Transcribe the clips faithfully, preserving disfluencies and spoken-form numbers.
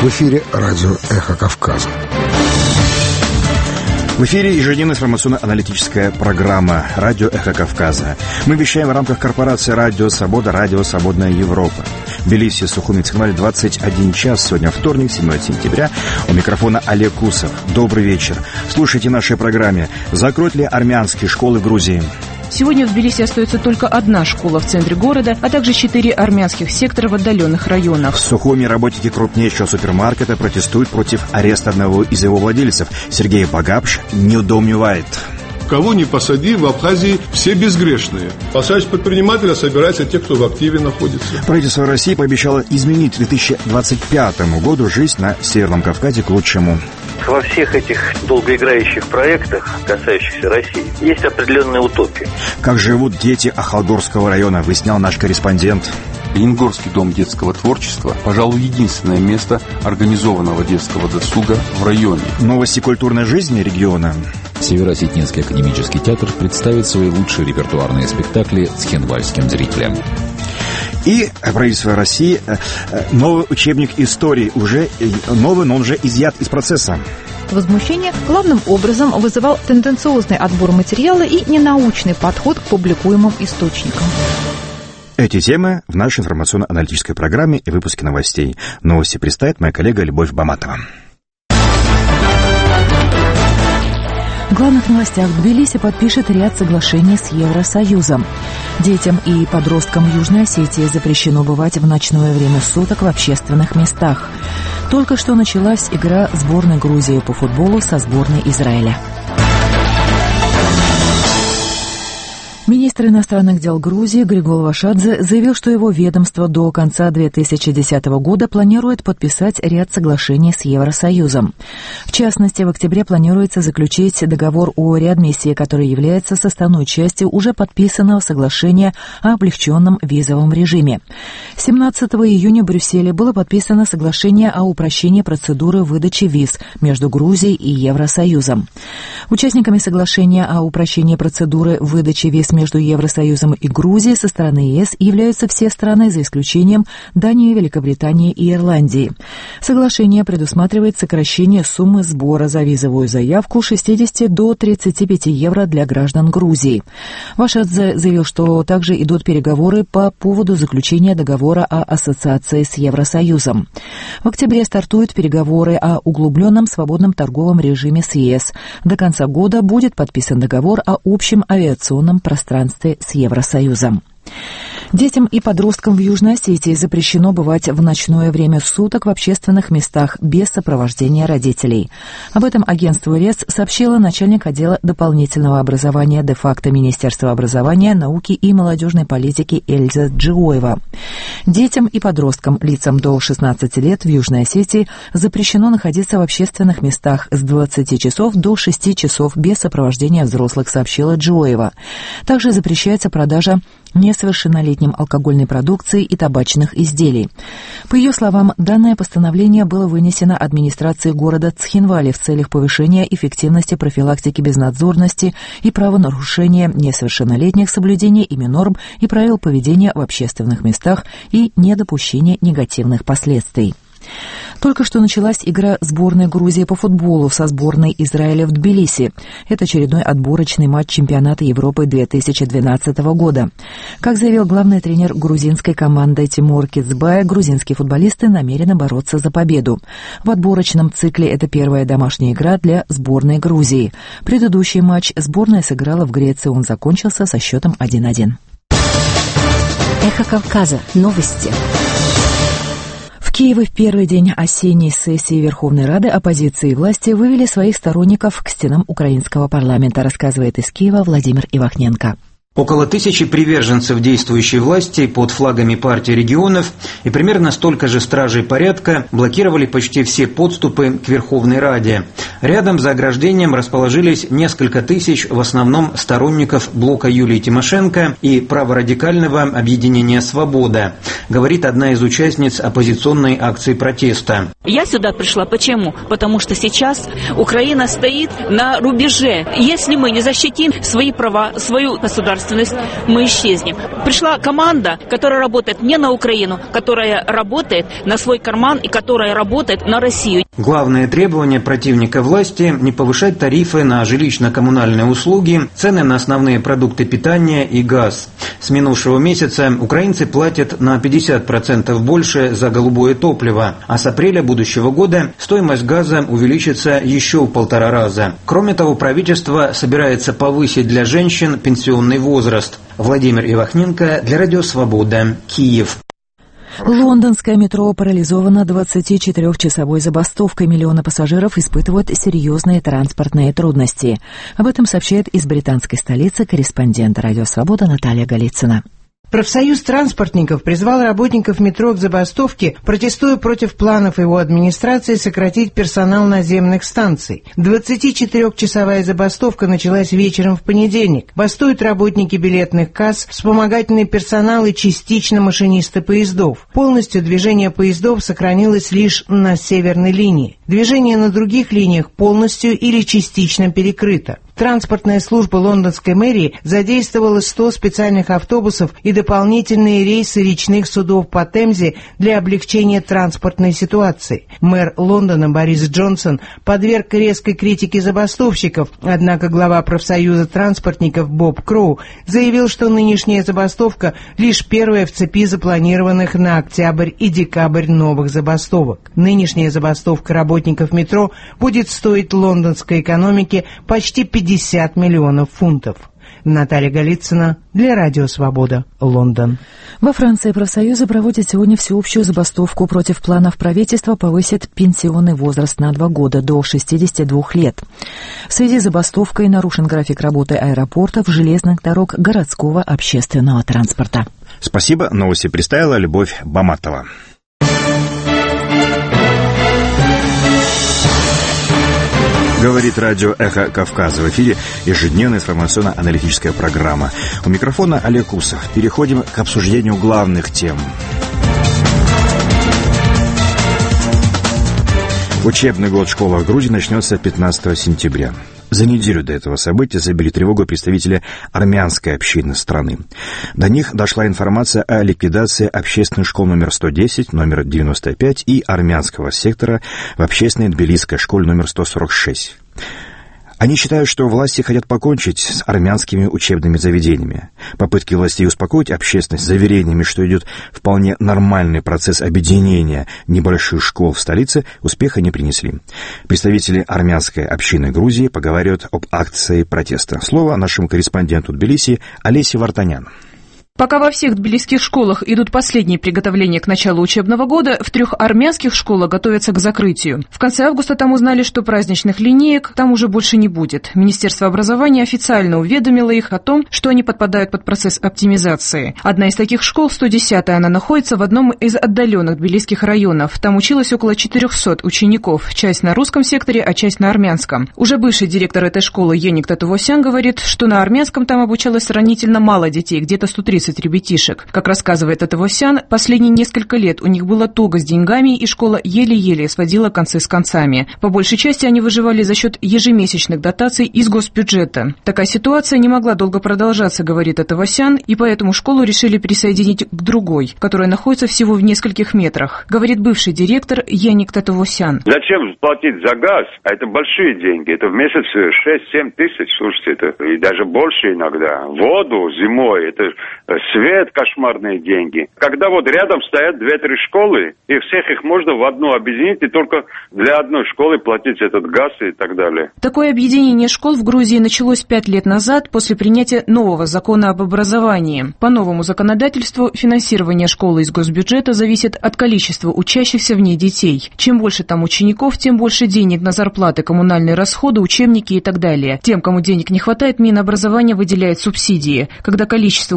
В эфире радио «Эхо Кавказа». В эфире ежедневная информационно-аналитическая программа «Радио Эхо Кавказа». Мы вещаем в рамках корпорации «Радио Свобода», «Радио Свободная Европа». В Тбилиси, Сухуми, Цхинвале, двадцать один час. Сегодня вторник, седьмое сентября. У микрофона Олег Кусов. Добрый вечер. Слушайте нашей программе. Закроют ли армянские школы в Грузии? Сегодня в Тбилиси остается только одна школа в центре города, а также четыре армянских сектора в отдаленных районах. В Сухуми работники крупнейшего супермаркета протестуют против ареста одного из его владельцев. Сергей Багапш недоумевает. Кого не посади, в Абхазии все безгрешные. Посадить предпринимателя собираются те, кто в активе находится. Правительство России пообещало изменить к две тысячи двадцать пятому году жизнь на Северном Кавказе к лучшему. Во всех этих долгоиграющих проектах, касающихся России, есть определенная утопия. Как живут дети Ахалгорского района, выяснял наш корреспондент. Лениногорский дом детского творчества, пожалуй, единственное место организованного детского досуга в районе. Новости культурной жизни региона. Северо-Осетинский академический театр представит свои лучшие репертуарные спектакли цхинвальским зрителям. И правительство России, новый учебник истории, уже новый, но он уже изъят из процесса. Возмущение главным образом вызывал тенденциозный отбор материала и ненаучный подход к публикуемым источникам. Эти темы в нашей информационно-аналитической программе и выпуске новостей. Новости представит моя коллега Любовь Баматова. В главных новостях Тбилиси подпишет ряд соглашений с Евросоюзом. Детям и подросткам Южной Осетии запрещено бывать в ночное время суток в общественных местах. Только что началась игра сборной Грузии по футболу со сборной Израиля. Министр иностранных дел Грузии Григол Вашадзе заявил, что его ведомство до конца две тысячи десятого года планирует подписать ряд соглашений с Евросоюзом. В частности, в октябре планируется заключить договор о реадмиссии, который является составной частью уже подписанного соглашения о облегченном визовом режиме. семнадцатого июня в Брюсселе было подписано соглашение о упрощении процедуры выдачи виз между Грузией и Евросоюзом. Участниками соглашения о упрощении процедуры выдачи виз между Евросоюзом и Грузией со стороны ЕС являются все страны, за исключением Дании, Великобритании и Ирландии. Соглашение предусматривает сокращение суммы сбора за визовую заявку с шестидесяти до тридцати пяти евро для граждан Грузии. Вашадзе заявил, что также идут переговоры по поводу заключения договора о ассоциации с Евросоюзом. В октябре стартуют переговоры о углубленном свободном торговом режиме с ЕС. До конца года будет подписан договор о общем авиационном пространстве с Евросоюзом. Детям и подросткам в Южной Осетии запрещено бывать в ночное время суток в общественных местах без сопровождения родителей. Об этом агентству РЕС сообщила начальник отдела дополнительного образования де-факто Министерства образования, науки и молодежной политики Эльза Джиоева. Детям и подросткам, лицам до шестнадцати лет в Южной Осетии запрещено находиться в общественных местах с двадцати часов до шести часов без сопровождения взрослых, сообщила Джиоева. Также запрещается продажа несовершеннолетним алкогольной продукции и табачных изделий. По ее словам, данное постановление было вынесено администрацией города Цхинвали в целях повышения эффективности профилактики безнадзорности и правонарушения несовершеннолетних, соблюдения ими норм и правил поведения в общественных местах и недопущения негативных последствий. Только что началась игра сборной Грузии по футболу со сборной Израиля в Тбилиси. Это очередной отборочный матч чемпионата Европы две тысячи двенадцатого года. Как заявил главный тренер грузинской команды Тимур Кицбай, грузинские футболисты намерены бороться за победу. В отборочном цикле это первая домашняя игра для сборной Грузии. Предыдущий матч сборная сыграла в Греции, он закончился со счетом один один. Эхо Кавказа. Новости. В Киеве в первый день осенней сессии Верховной Рады оппозиции и власти вывели своих сторонников к стенам украинского парламента, рассказывает из Киева Владимир Ивахненко. Около тысячи приверженцев действующей власти под флагами партии регионов и примерно столько же стражей порядка блокировали почти все подступы к Верховной Раде. Рядом за ограждением расположились несколько тысяч в основном сторонников блока Юлии Тимошенко и праворадикального объединения «Свобода», говорит одна из участниц оппозиционной акции протеста. Я сюда пришла почему? Потому что сейчас Украина стоит на рубеже. Если мы не защитим свои права, свою государственность, мы исчезнем. Пришла команда, которая работает не на Украину, которая работает на свой карман и которая работает на Россию. Главное требование противника власти – не повышать тарифы на жилищно-коммунальные услуги, цены на основные продукты питания и газ. С минувшего месяца украинцы платят на пятьдесят процентов больше за голубое топливо, а с апреля будущего года стоимость газа увеличится еще в полтора раза. Кроме того, правительство собирается повысить для женщин пенсионный возраст. Владимир Ивахненко для Радио Свобода, Киев. Лондонское метро парализовано двадцатичетырёхчасовой забастовкой. Миллионы пассажиров испытывают серьезные транспортные трудности. Об этом сообщает из британской столицы корреспондент Радио Свобода Наталья Голицына. Профсоюз транспортников призвал работников метро к забастовке, протестуя против планов его администрации сократить персонал наземных станций. двадцатичетырёхчасовая забастовка началась вечером в понедельник. Бастуют работники билетных касс, вспомогательный персонал и частично машинисты поездов. Полностью движение поездов сохранилось лишь на северной линии. Движение на других линиях полностью или частично перекрыто. Транспортная служба лондонской мэрии задействовала сто специальных автобусов и дополнительные рейсы речных судов по Темзе для облегчения транспортной ситуации. Мэр Лондона Борис Джонсон подверг резкой критике забастовщиков, однако глава профсоюза транспортников Боб Кроу заявил, что нынешняя забастовка лишь первая в цепи запланированных на октябрь и декабрь новых забастовок. Нынешняя забастовка работников метро будет стоить лондонской экономике почти пятьдесят миллионов фунтов. Наталья Голицына для Радио Свобода, Лондон. Во Франции профсоюзы проводят сегодня всеобщую забастовку против планов правительства повысить пенсионный возраст на два года до шестидесяти двух лет. В связи с забастовкой нарушен график работы аэропортов, железных дорог, городского общественного транспорта. Спасибо. Новости представила Любовь Баматова. Говорит радио «Эхо Кавказа». В эфире ежедневная информационно-аналитическая программа. У микрофона Олег Усов. Переходим к обсуждению главных тем. Учебный год в школах Грузии начнется пятнадцатого сентября. За неделю до этого события забили тревогу представители армянской общины страны. До них дошла информация о ликвидации общественных школ номер сто десять, номер девяносто пять и армянского сектора в общественной тбилисской школе номер сто сорок шесть. Они считают, что власти хотят покончить с армянскими учебными заведениями. Попытки властей успокоить общественность заверениями, что идет вполне нормальный процесс объединения небольших школ в столице, успеха не принесли. Представители армянской общины Грузии поговаривают об акции протеста. Слово нашему корреспонденту Тбилиси Олесе Вартанян. Пока во всех тбилисских школах идут последние приготовления к началу учебного года, в трех армянских школах готовятся к закрытию. В конце августа там узнали, что праздничных линеек там уже больше не будет. Министерство образования официально уведомило их о том, что они подпадают под процесс оптимизации. Одна из таких школ, сто десятая, она находится в одном из отдаленных тбилисских районов. Там училось около четырехсот учеников, часть на русском секторе, а часть на армянском. Уже бывший директор этой школы Еник Татувосян говорит, что на армянском там обучалось сравнительно мало детей, где-то сто тридцать ребятишек. Как рассказывает Татувосян, последние несколько лет у них было туго с деньгами, и школа еле-еле сводила концы с концами. По большей части они выживали за счет ежемесячных дотаций из госбюджета. Такая ситуация не могла долго продолжаться, говорит Татувосян, и поэтому школу решили присоединить к другой, которая находится всего в нескольких метрах, говорит бывший директор Еник Татувосян. Зачем платить за газ? Это большие деньги. Это в месяц шесть-семь тысяч, слушайте, это и даже больше иногда. Воду зимой, это свет, кошмарные деньги. Когда вот рядом стоят две-три школы, и всех их можно в одну объединить, и только для одной школы платить этот газ и так далее. Такое объединение школ в Грузии началось пять лет назад после принятия нового закона об образовании. По новому законодательству финансирование школы из госбюджета зависит от количества учащихся в ней детей. Чем больше там учеников, тем больше денег на зарплаты, коммунальные расходы, учебники и так далее. Тем, кому денег не хватает, Минобразование выделяет субсидии. Когда количество учеников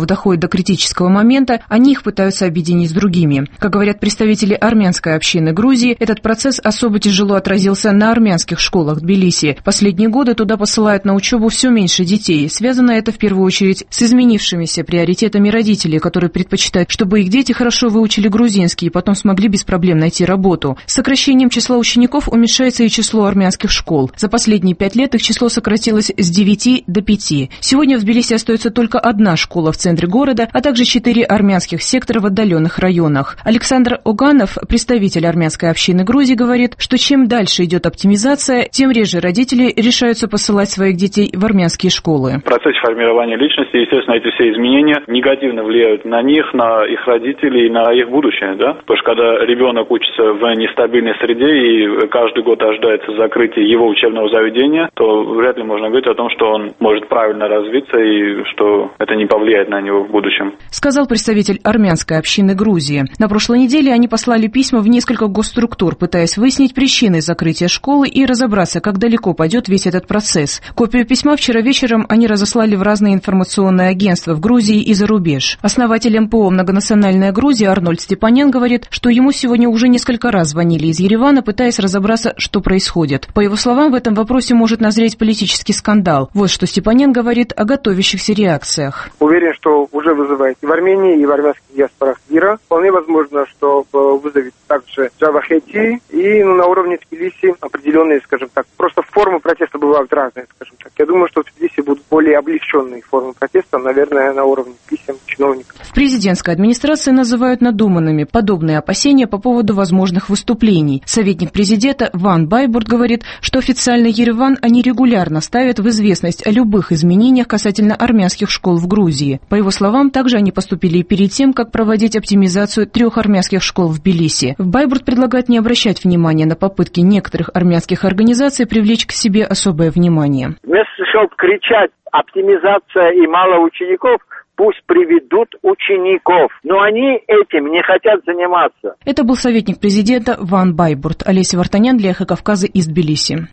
учеников доходит до критического момента, они их пытаются объединить с другими. Как говорят представители армянской общины Грузии, этот процесс особо тяжело отразился на армянских школах Тбилиси. Последние годы туда посылают на учебу все меньше детей. Связано это в первую очередь с изменившимися приоритетами родителей, которые предпочитают, чтобы их дети хорошо выучили грузинский и потом смогли без проблем найти работу. С сокращением числа учеников уменьшается и число армянских школ. За последние пять лет их число сократилось с девяти до пяти. Сегодня в Тбилиси остается только одна школа в центре города, а также четыре армянских сектора в отдаленных районах. Александр Оганов, представитель армянской общины Грузии, говорит, что чем дальше идет оптимизация, тем реже родители решаются посылать своих детей в армянские школы. В процессе формирования личности, естественно, эти все изменения негативно влияют на них, на их родителей и на их будущее, да? Потому что когда ребенок учится в нестабильной среде и каждый год ожидается закрытие его учебного заведения, то вряд ли можно говорить о том, что он может правильно развиться и что это не повлияет на него в будущем. Сказал представитель армянской общины Грузии. На прошлой неделе они послали письма в несколько госструктур, пытаясь выяснить причины закрытия школы и разобраться, как далеко пойдет весь этот процесс. Копию письма вчера вечером они разослали в разные информационные агентства в Грузии и за рубеж. Основатель эм пэ о «Многонациональная Грузия» Арнольд Степанян говорит, что ему сегодня уже несколько раз звонили из Еревана, пытаясь разобраться, что происходит. По его словам, в этом вопросе может назреть политический скандал. Вот что Степанян говорит о готовящихся реакциях. Уверен, что уже вызывает и в Армении, и в армянских диаспорах мира. Вполне возможно, что вызовет также Джавахети и ну, на уровне Тбилиси определенные, скажем так, просто формы протеста бывают разные, скажем так. Я думаю, что в Тбилиси будут более облегченные формы протеста, наверное, на уровне писем чиновников. В президентской администрации называют надуманными подобные опасения по поводу возможных выступлений. Советник президента Ван Байбурт говорит, что официально Ереван они регулярно ставят в известность о любых изменениях касательно армянских школ в Грузии. По его словам, также они поступили и перед тем, как проводить оптимизацию трех армянских школ в Тбилиси. Байбурт предлагает не обращать внимания на попытки некоторых армянских организаций привлечь к себе особое внимание. Вместо того, чтобы кричать «оптимизация» и «мало учеников», пусть приведут учеников. Но они этим не хотят заниматься. Это был советник президента Ван Байбурт. Олеся Вартанян для «Эхо Кавказа» из Тбилиси.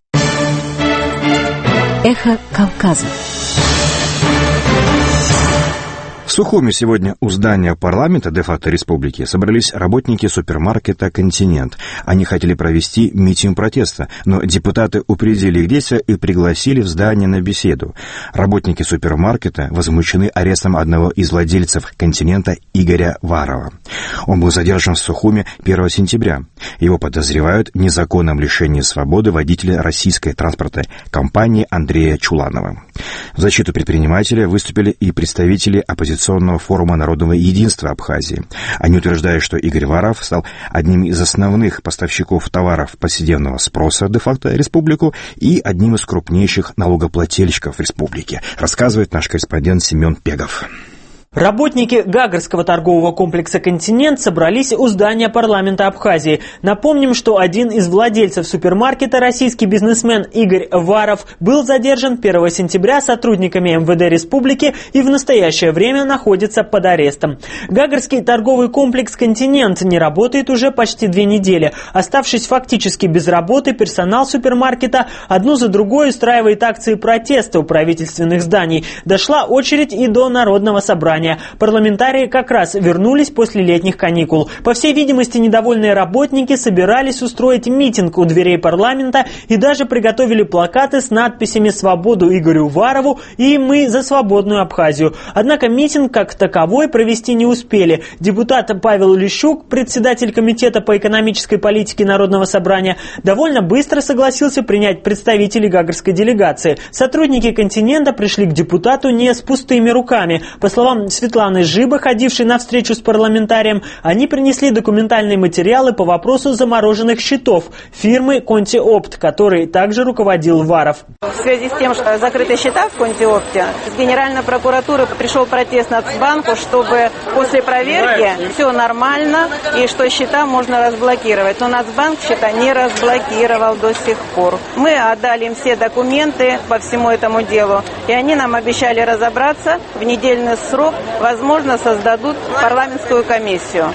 Эхо Кавказа. В Сухуми сегодня у здания парламента де-факто республики собрались работники супермаркета «Континент». Они хотели провести митинг протеста, но депутаты упредили их действия и пригласили в здание на беседу. Работники супермаркета возмущены арестом одного из владельцев «Континента» Игоря Варова. Он был задержан в Сухуми первого сентября. Его подозревают в незаконном лишении свободы водителя российской транспортной компании Андрея Чуланова. В защиту предпринимателя выступили и представители оппозиционного форума народного единства Абхазии. Они утверждают, что Игорь Варов стал одним из основных поставщиков товаров повседневного спроса де-факто республику и одним из крупнейших налогоплательщиков республики, рассказывает наш корреспондент Семен Пегов. Работники Гагарского торгового комплекса «Континент» собрались у здания парламента Абхазии. Напомним, что один из владельцев супермаркета, российский бизнесмен Игорь Варов, был задержан первого сентября сотрудниками эм вэ дэ республики и в настоящее время находится под арестом. Гагарский торговый комплекс «Континент» не работает уже почти две недели. Оставшись фактически без работы, персонал супермаркета одну за другой устраивает акции протеста у правительственных зданий. Дошла очередь и до Народного собрания. Парламентарии как раз вернулись после летних каникул. По всей видимости, недовольные работники собирались устроить митинг у дверей парламента и даже приготовили плакаты с надписями «Свободу Игорю Варову» и «Мы за свободную Абхазию». Однако митинг как таковой провести не успели. Депутат Павел Лещук, председатель комитета по экономической политике Народного собрания, довольно быстро согласился принять представителей гагарской делегации. Сотрудники «Континента» пришли к депутату не с пустыми руками. По словам Светланы Жиба, ходившей на встречу с парламентарием, они принесли документальные материалы по вопросу замороженных счетов фирмы «Контиопт», которой также руководил Варов. В связи с тем, что закрыты счета в «Контиопте», с Генеральной прокуратуры пришел протест Нацбанку, чтобы после проверки все нормально и что счета можно разблокировать. Но Нацбанк счета не разблокировал до сих пор. Мы отдали им все документы по всему этому делу, и они нам обещали разобраться в недельный срок. Возможно, создадут парламентскую комиссию.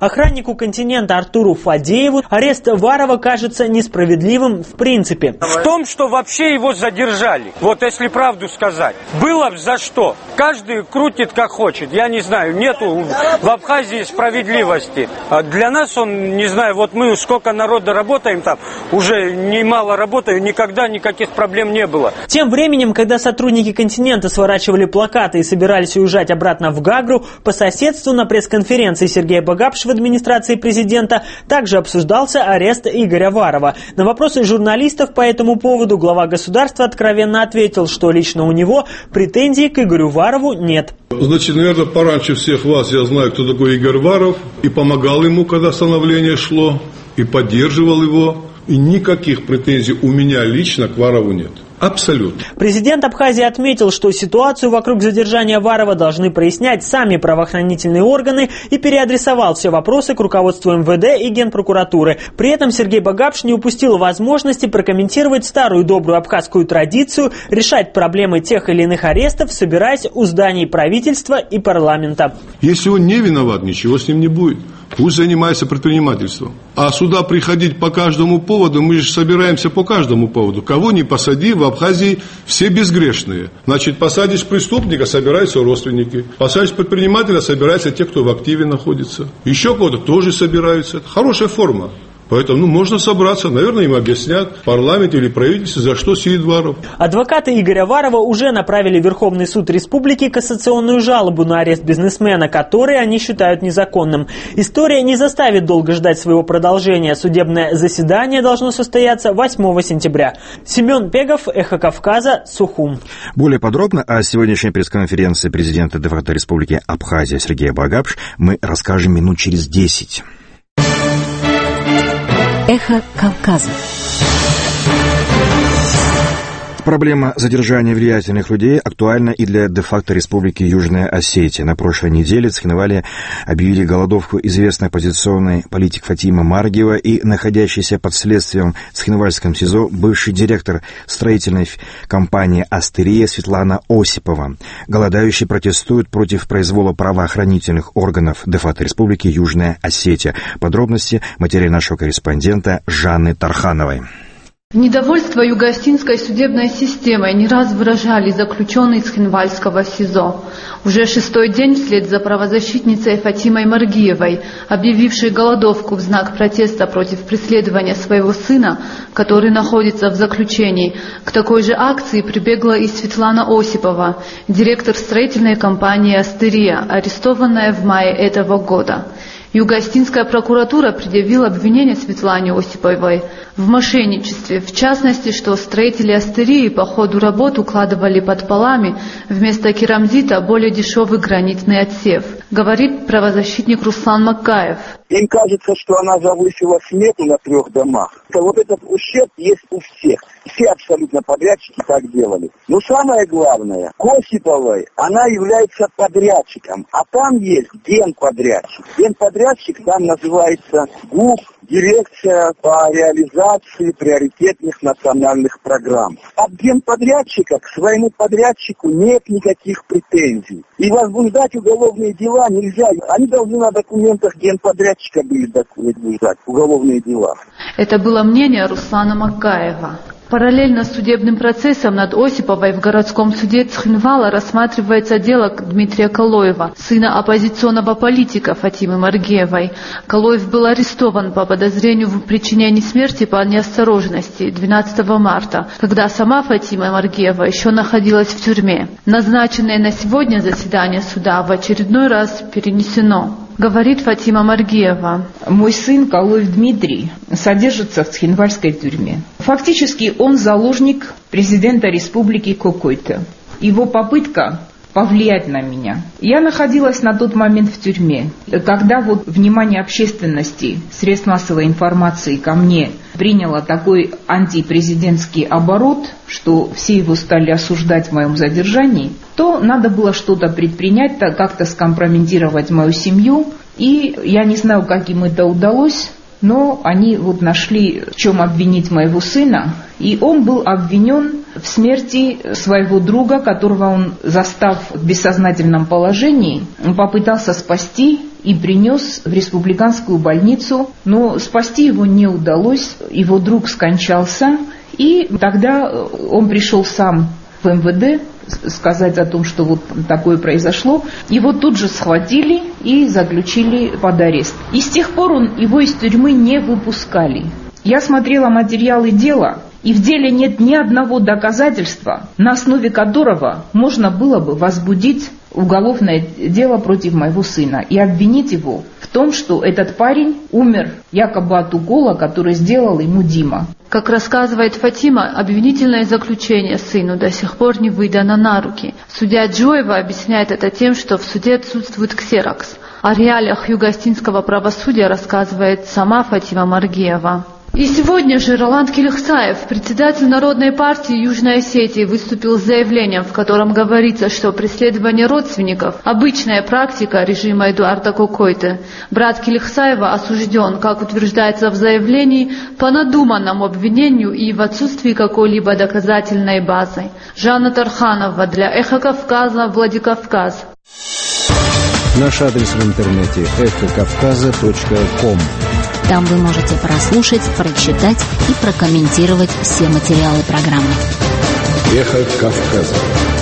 Охраннику «Континента» Артуру Фадееву арест Варова кажется несправедливым в принципе. В том, что вообще его задержали, вот если правду сказать, было бы за что. Каждый крутит как хочет, я не знаю, нету в Абхазии справедливости. А для нас он, не знаю, вот мы сколько народа работаем там, уже немало работаю, никогда никаких проблем не было. Тем временем, когда сотрудники «Континента» сворачивали плакаты и собирались уезжать обратно в Гагру, по соседству на пресс-конференции Сергея Багапш в администрации президента также обсуждался арест Игоря Варова. На вопросы журналистов по этому поводу глава государства откровенно ответил, что лично у него претензий к Игорю Варову нет. Значит, наверное, пораньше всех вас я знаю, кто такой Игорь Варов, и помогал ему, когда становление шло, и поддерживал его, и никаких претензий у меня лично к Варову нет. Абсолютно. Президент Абхазии отметил, что ситуацию вокруг задержания Варова должны прояснять сами правоохранительные органы и переадресовал все вопросы к руководству эм вэ дэ и Генпрокуратуры. При этом Сергей Багапш не упустил возможности прокомментировать старую добрую абхазскую традицию решать проблемы тех или иных арестов, собираясь у зданий правительства и парламента. Если он не виноват, ничего с ним не будет. Пусть занимается предпринимательством. А сюда приходить по каждому поводу, мы же собираемся по каждому поводу. Кого не посади, в Абхазии все безгрешные. Значит, посадишь преступника, собираются родственники. Посадишь предпринимателя, собираются те, кто в активе находится. Еще кого-то тоже собираются. Это хорошая форма. Поэтому ну, можно собраться, наверное, им объяснят в парламенте или правительстве, за что сидит Варов. Адвокаты Игоря Варова уже направили в Верховный суд Республики кассационную жалобу на арест бизнесмена, который они считают незаконным. История не заставит долго ждать своего продолжения. Судебное заседание должно состояться восьмого сентября. Семен Пегов, Эхо Кавказа, Сухум. Более подробно о сегодняшней пресс-конференции президента де-факто Республики Абхазия Сергея Багапш мы расскажем минут через десять. Эхо Кавказа. Проблема задержания влиятельных людей актуальна и для де-факто Республики Южная Осетия. На прошлой неделе в Цхинвале объявили голодовку известный оппозиционный политик Фатима Маргиева и находящийся под следствием в Цхинвальском СИЗО бывший директор строительной компании «Астерия» Светлана Осипова. Голодающие протестуют против произвола правоохранительных органов де-факто Республики Южная Осетия. Подробности в материале нашего корреспондента Жанны Тархановой. Недовольство юго-осетинской судебной системой не раз выражали заключенные из Цхинвальского СИЗО. Уже шестой день вслед за правозащитницей Фатимой Маргиевой, объявившей голодовку в знак протеста против преследования своего сына, который находится в заключении, к такой же акции прибегла и Светлана Осипова, директор строительной компании «Астерия», арестованная в мае этого года. Юго-осетинская прокуратура предъявила обвинение Светлане Осиповой в мошенничестве, в частности, что строители Астерии по ходу работ укладывали под полами вместо керамзита более дешевый гранитный отсев, говорит правозащитник Руслан Макаев. Им кажется, что она завысила смету на трех домах. Вот этот ущерб есть у всех. Все абсолютно подрядчики так делали. Но самое главное, к Осиповой она является подрядчиком, а там есть генподрядчик. Генподрядчик там называется ГУП, дирекция по реализации приоритетных национальных программ. От генподрядчика к своему подрядчику нет никаких претензий. И возбуждать уголовные дела нельзя. Они должны на документах генподрядчика были возбуждать уголовные дела. Это было мнение Руслана Макаева. Параллельно с судебным процессом над Осиповой в городском суде Цхинвала рассматривается дело Дмитрия Калоева, сына оппозиционного политика Фатимы Маргиевой. Калоев был арестован по подозрению в причинении смерти по неосторожности двенадцатого марта, когда сама Фатима Маргиева еще находилась в тюрьме. Назначенное на сегодня заседание суда в очередной раз перенесено. Говорит Фатима Маргиева. Мой сын Калоев Дмитрий содержится в Цхинвальской тюрьме. Фактически он заложник президента республики Кокойто. Его попытка повлиять на меня. Я находилась на тот момент в тюрьме. Когда вот внимание общественности, средств массовой информации ко мне приняло такой антипрезидентский оборот, что все его стали осуждать в моем задержании, то надо было что-то предпринять, как-то скомпрометировать мою семью. И я не знаю, как им это удалось, но они вот нашли, в чем обвинить моего сына. И он был обвинен в смерти своего друга, которого он, застав в бессознательном положении, попытался спасти и принес в республиканскую больницу, но спасти его не удалось, его друг скончался, и тогда он пришел сам в эм вэ дэ сказать о том, что вот такое произошло. Его тут же схватили и заключили под арест. И с тех пор он, его из тюрьмы не выпускали. Я смотрела материалы дела, и в деле нет ни одного доказательства, на основе которого можно было бы возбудить уголовное дело против моего сына и обвинить его в том, что этот парень умер якобы от укола, который сделал ему Дима. Как рассказывает Фатима, обвинительное заключение сыну до сих пор не выдано на руки. Судья Джоева объясняет это тем, что в суде отсутствует ксерокс. О реалиях юго-остинского правосудия рассказывает сама Фатима Маргиева. И сегодня же Роланд Келихсаев, председатель Народной партии Южной Осетии, выступил с заявлением, в котором говорится, что преследование родственников – обычная практика режима Эдуарда Кокойты. Брат Келихсаева осужден, как утверждается в заявлении, по надуманному обвинению и в отсутствии какой-либо доказательной базы. Жанна Тарханова для Эхо Кавказа, Владикавказ. Наш адрес в интернете эхо кавказа точка ком. Там вы можете прослушать, прочитать и прокомментировать все материалы программы. Эхо Кавказа.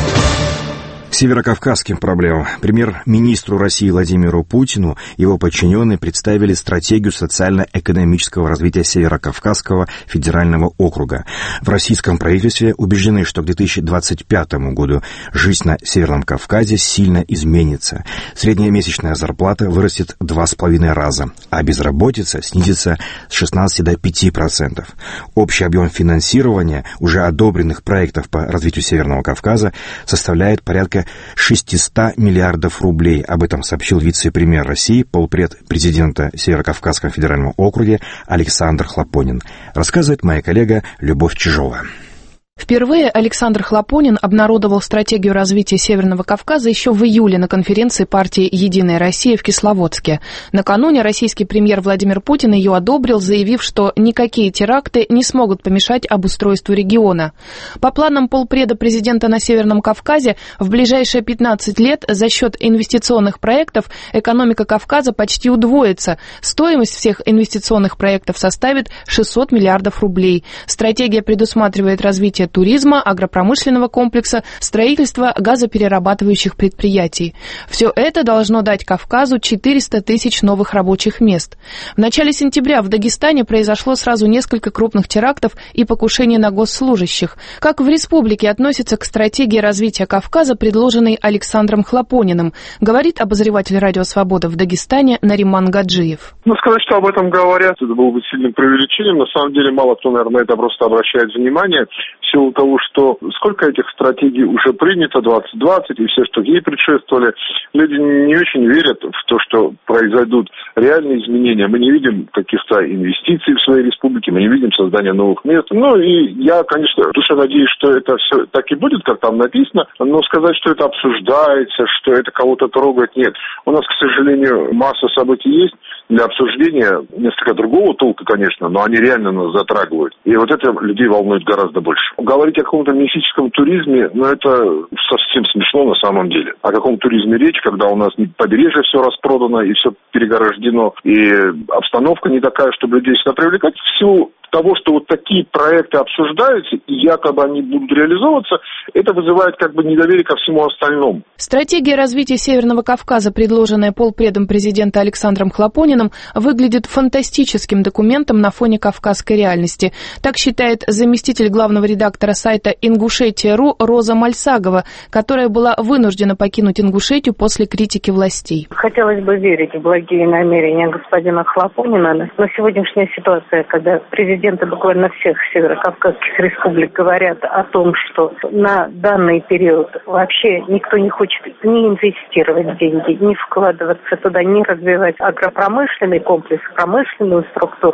К северокавказским проблемам премьер-министру России Владимиру Путину его подчиненные представили стратегию социально-экономического развития Северокавказского федерального округа. В российском правительстве убеждены, что к две тысячи двадцать пятому году жизнь на Северном Кавказе сильно изменится. Средняя месячная зарплата вырастет в два с половиной раза, а безработица снизится с шестнадцати до пяти процентов. Общий объем финансирования уже одобренных проектов по развитию Северного Кавказа составляет порядка шестьсот миллиардов рублей. Об этом сообщил вице-премьер России, полпред президента Северокавказского федерального округа Александр Хлопонин. Рассказывает моя коллега Любовь Чижова. Впервые Александр Хлопонин обнародовал стратегию развития Северного Кавказа еще в июле на конференции партии «Единая Россия» в Кисловодске. Накануне российский премьер Владимир Путин ее одобрил, заявив, что никакие теракты не смогут помешать обустройству региона. По планам полпреда президента на Северном Кавказе, в ближайшие пятнадцать лет за счет инвестиционных проектов экономика Кавказа почти удвоится. Стоимость всех инвестиционных проектов составит шестьсот миллиардов рублей. Стратегия предусматривает развитие туризма, агропромышленного комплекса, строительства газоперерабатывающих предприятий. Все это должно дать Кавказу четыреста тысяч новых рабочих мест. В начале сентября в Дагестане произошло сразу несколько крупных терактов и покушений на госслужащих. Как в республике относятся к стратегии развития Кавказа, предложенной Александром Хлопониным, говорит обозреватель «Радио Свобода» в Дагестане Нариман Гаджиев. Ну, сказать, что об этом говорят, это было бы сильным преувеличением. На самом деле, мало кто, наверное, на это просто обращает внимание. В силу того, что сколько этих стратегий уже принято, двадцать двадцать, и все, что ей предшествовали, люди не очень верят в то, что произойдут реальные изменения. Мы не видим каких-то инвестиций в своей республике, мы не видим создания новых мест. Ну и я, конечно, в душе надеюсь, что это все так и будет, как там написано, но сказать, что это обсуждается, что это кого-то трогает, нет. У нас, к сожалению, масса событий есть для обсуждения, несколько другого толка, конечно, но они реально нас затрагивают. И вот это людей волнует гораздо больше. Говорить о каком-то мифическом туризме, ну это совсем смешно на самом деле. О каком туризме речь, когда у нас побережье все распродано и все перегорождено, и обстановка не такая, чтобы людей сюда привлекать. В силу того, что вот такие проекты обсуждаются, и якобы они будут реализовываться, это вызывает как бы недоверие ко всему остальному. Стратегия развития Северного Кавказа, предложенная полпредом президента Александром Хлопониным, выглядит фантастическим документом на фоне кавказской реальности. Так считает заместитель главного редактора сайта «Ингушетия точка ру» Роза Мальсагова, которая была вынуждена покинуть Ингушетию после критики властей. Хотелось бы верить в благие намерения господина Хлопонина, но сегодняшняя ситуация, когда президент Президенты буквально всех северокавказских республик говорят о том, что на данный период вообще никто не хочет ни инвестировать деньги, ни вкладываться туда, ни развивать агропромышленный комплекс, промышленную структуру.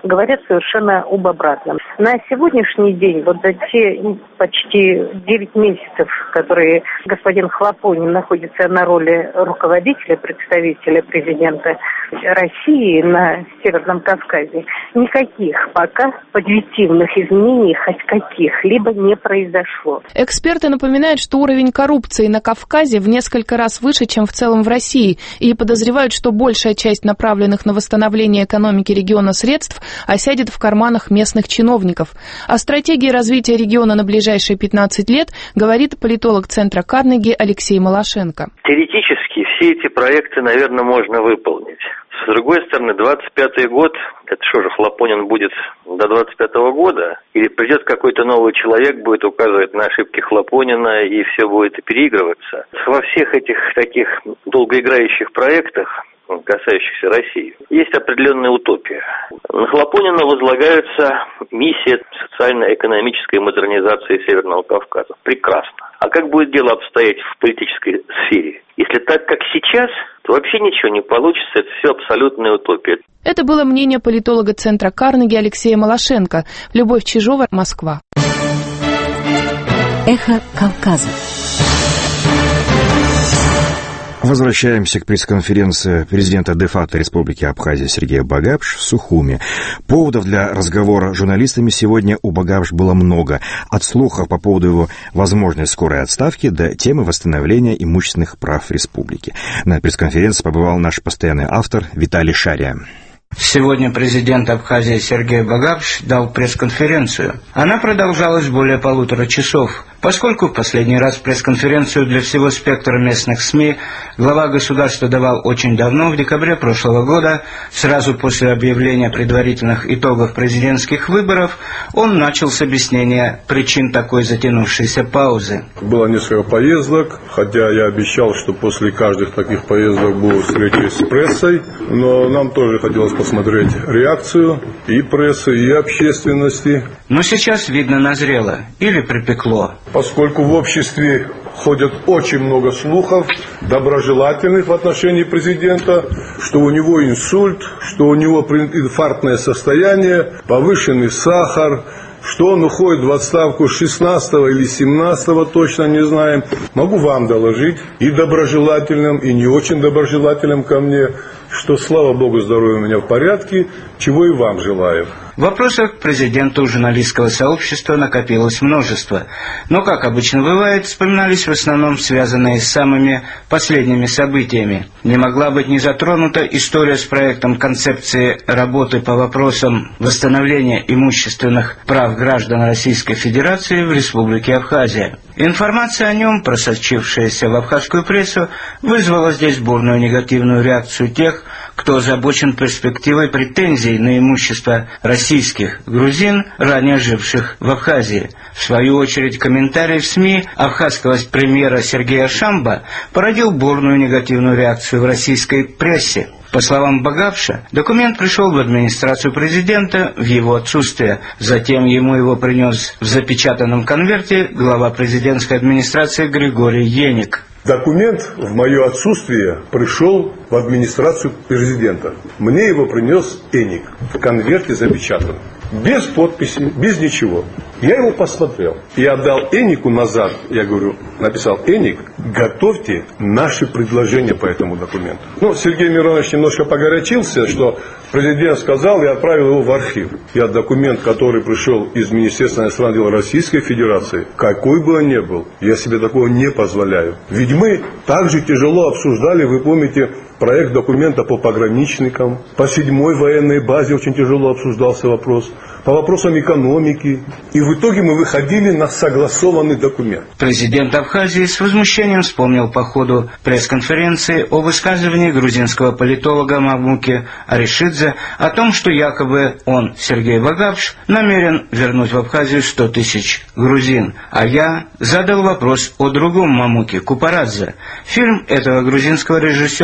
говорят совершенно об обратном. На сегодняшний день, вот за те почти девять месяцев, которые господин Хлопонин находится на роли руководителя, представителя президента России на Северном Кавказе, никаких пока позитивных изменений, хоть каких-либо, не произошло. Эксперты напоминают, что уровень коррупции на Кавказе в несколько раз выше, чем в целом в России, и подозревают, что большая часть направленных на восстановление экономики региона средств осядет в карманах местных чиновников. О стратегии развития региона на ближайшие пятнадцать лет говорит политолог Центра Карнеги Алексей Малашенко. Теоретически все эти проекты, наверное, можно выполнить. С другой стороны, двадцать пятый год, это что же, Хлопонин будет до двадцать пятого года? Или придет какой-то новый человек, будет указывать на ошибки Хлопонина, и все будет переигрываться? Во всех этих таких долгоиграющих проектах, касающихся России, есть определенная утопия. На Хлопонина возлагается миссия социально-экономической модернизации Северного Кавказа. Прекрасно. А как будет дело обстоять в политической сфере? Если так, как сейчас, то вообще ничего не получится, это все абсолютная утопия. Это было мнение политолога Центра Карнеги Алексея Малашенко. Любовь Чижова, Москва. Эхо Кавказа. Возвращаемся к пресс-конференции президента де-факто Республики Абхазия Сергея Багапш в Сухуми. Поводов для разговора с журналистами сегодня у Багапш было много. От слухов по поводу его возможной скорой отставки до темы восстановления имущественных прав республики. На пресс-конференции побывал наш постоянный автор Виталий Шария. Сегодня президент Абхазии Сергей Багапш дал пресс-конференцию. Она продолжалась более полутора часов. Поскольку в последний раз пресс-конференцию для всего спектра местных СМИ глава государства давал очень давно, в декабре прошлого года, сразу после объявления предварительных итогов президентских выборов, он начал с объяснения причин такой затянувшейся паузы. Было несколько поездок, хотя я обещал, что после каждых таких поездок будут встречи с прессой, но нам тоже хотелось посмотреть реакцию и прессы, и общественности. Но сейчас, видно, назрело или припекло. Поскольку в обществе ходят очень много слухов, доброжелательных в отношении президента, что у него инсульт, что у него инфарктное состояние, повышенный сахар, что он уходит в отставку шестнадцатого или семнадцатого, точно не знаем. Могу вам доложить, и доброжелательным, и не очень доброжелательным ко мне, что, слава богу, здоровье у меня в порядке, чего и вам желаю. Вопросов к президенту журналистского сообщества накопилось множество, но, как обычно бывает, вспоминались в основном связанные с самыми последними событиями. Не могла быть не затронута история с проектом концепции работы по вопросам восстановления имущественных прав граждан Российской Федерации в Республике Абхазия. Информация о нем, просочившаяся в абхазскую прессу, вызвала здесь бурную негативную реакцию тех, кто озабочен перспективой претензий на имущество российских грузин, ранее живших в Абхазии. В свою очередь, комментарий в СМИ абхазского премьера Сергея Шамба породил бурную негативную реакцию в российской прессе. По словам Багапша, документ пришел в администрацию президента в его отсутствие. Затем ему его принес в запечатанном конверте глава президентской администрации Григорий Еник. Документ в мое отсутствие пришел в администрацию президента. Мне его принес Эник в конверте запечатан. Без подписи, без ничего. Я его посмотрел и отдал Энику назад. Я говорю, написал: Эник, готовьте наши предложения по этому документу. Ну, Сергей Миронович немножко погорячился, что президент сказал, и отправил его в архив. Я документ, который пришел из Министерства иностранных дел Российской Федерации, какой бы он ни был, я себе такого не позволяю. Ведь мы также тяжело обсуждали, вы помните, проект документа по пограничникам, по седьмой военной базе очень тяжело обсуждался вопрос, по вопросам экономики. И в итоге мы выходили на согласованный документ. Президент Абхазии с возмущением вспомнил по ходу пресс-конференции о высказывании грузинского политолога Мамуки Аришидзе о том, что якобы он, Сергей Багапш, намерен вернуть в Абхазию сто тысяч грузин. А я задал вопрос о другом Мамуке, Купарадзе. Фильм этого грузинского режиссера документального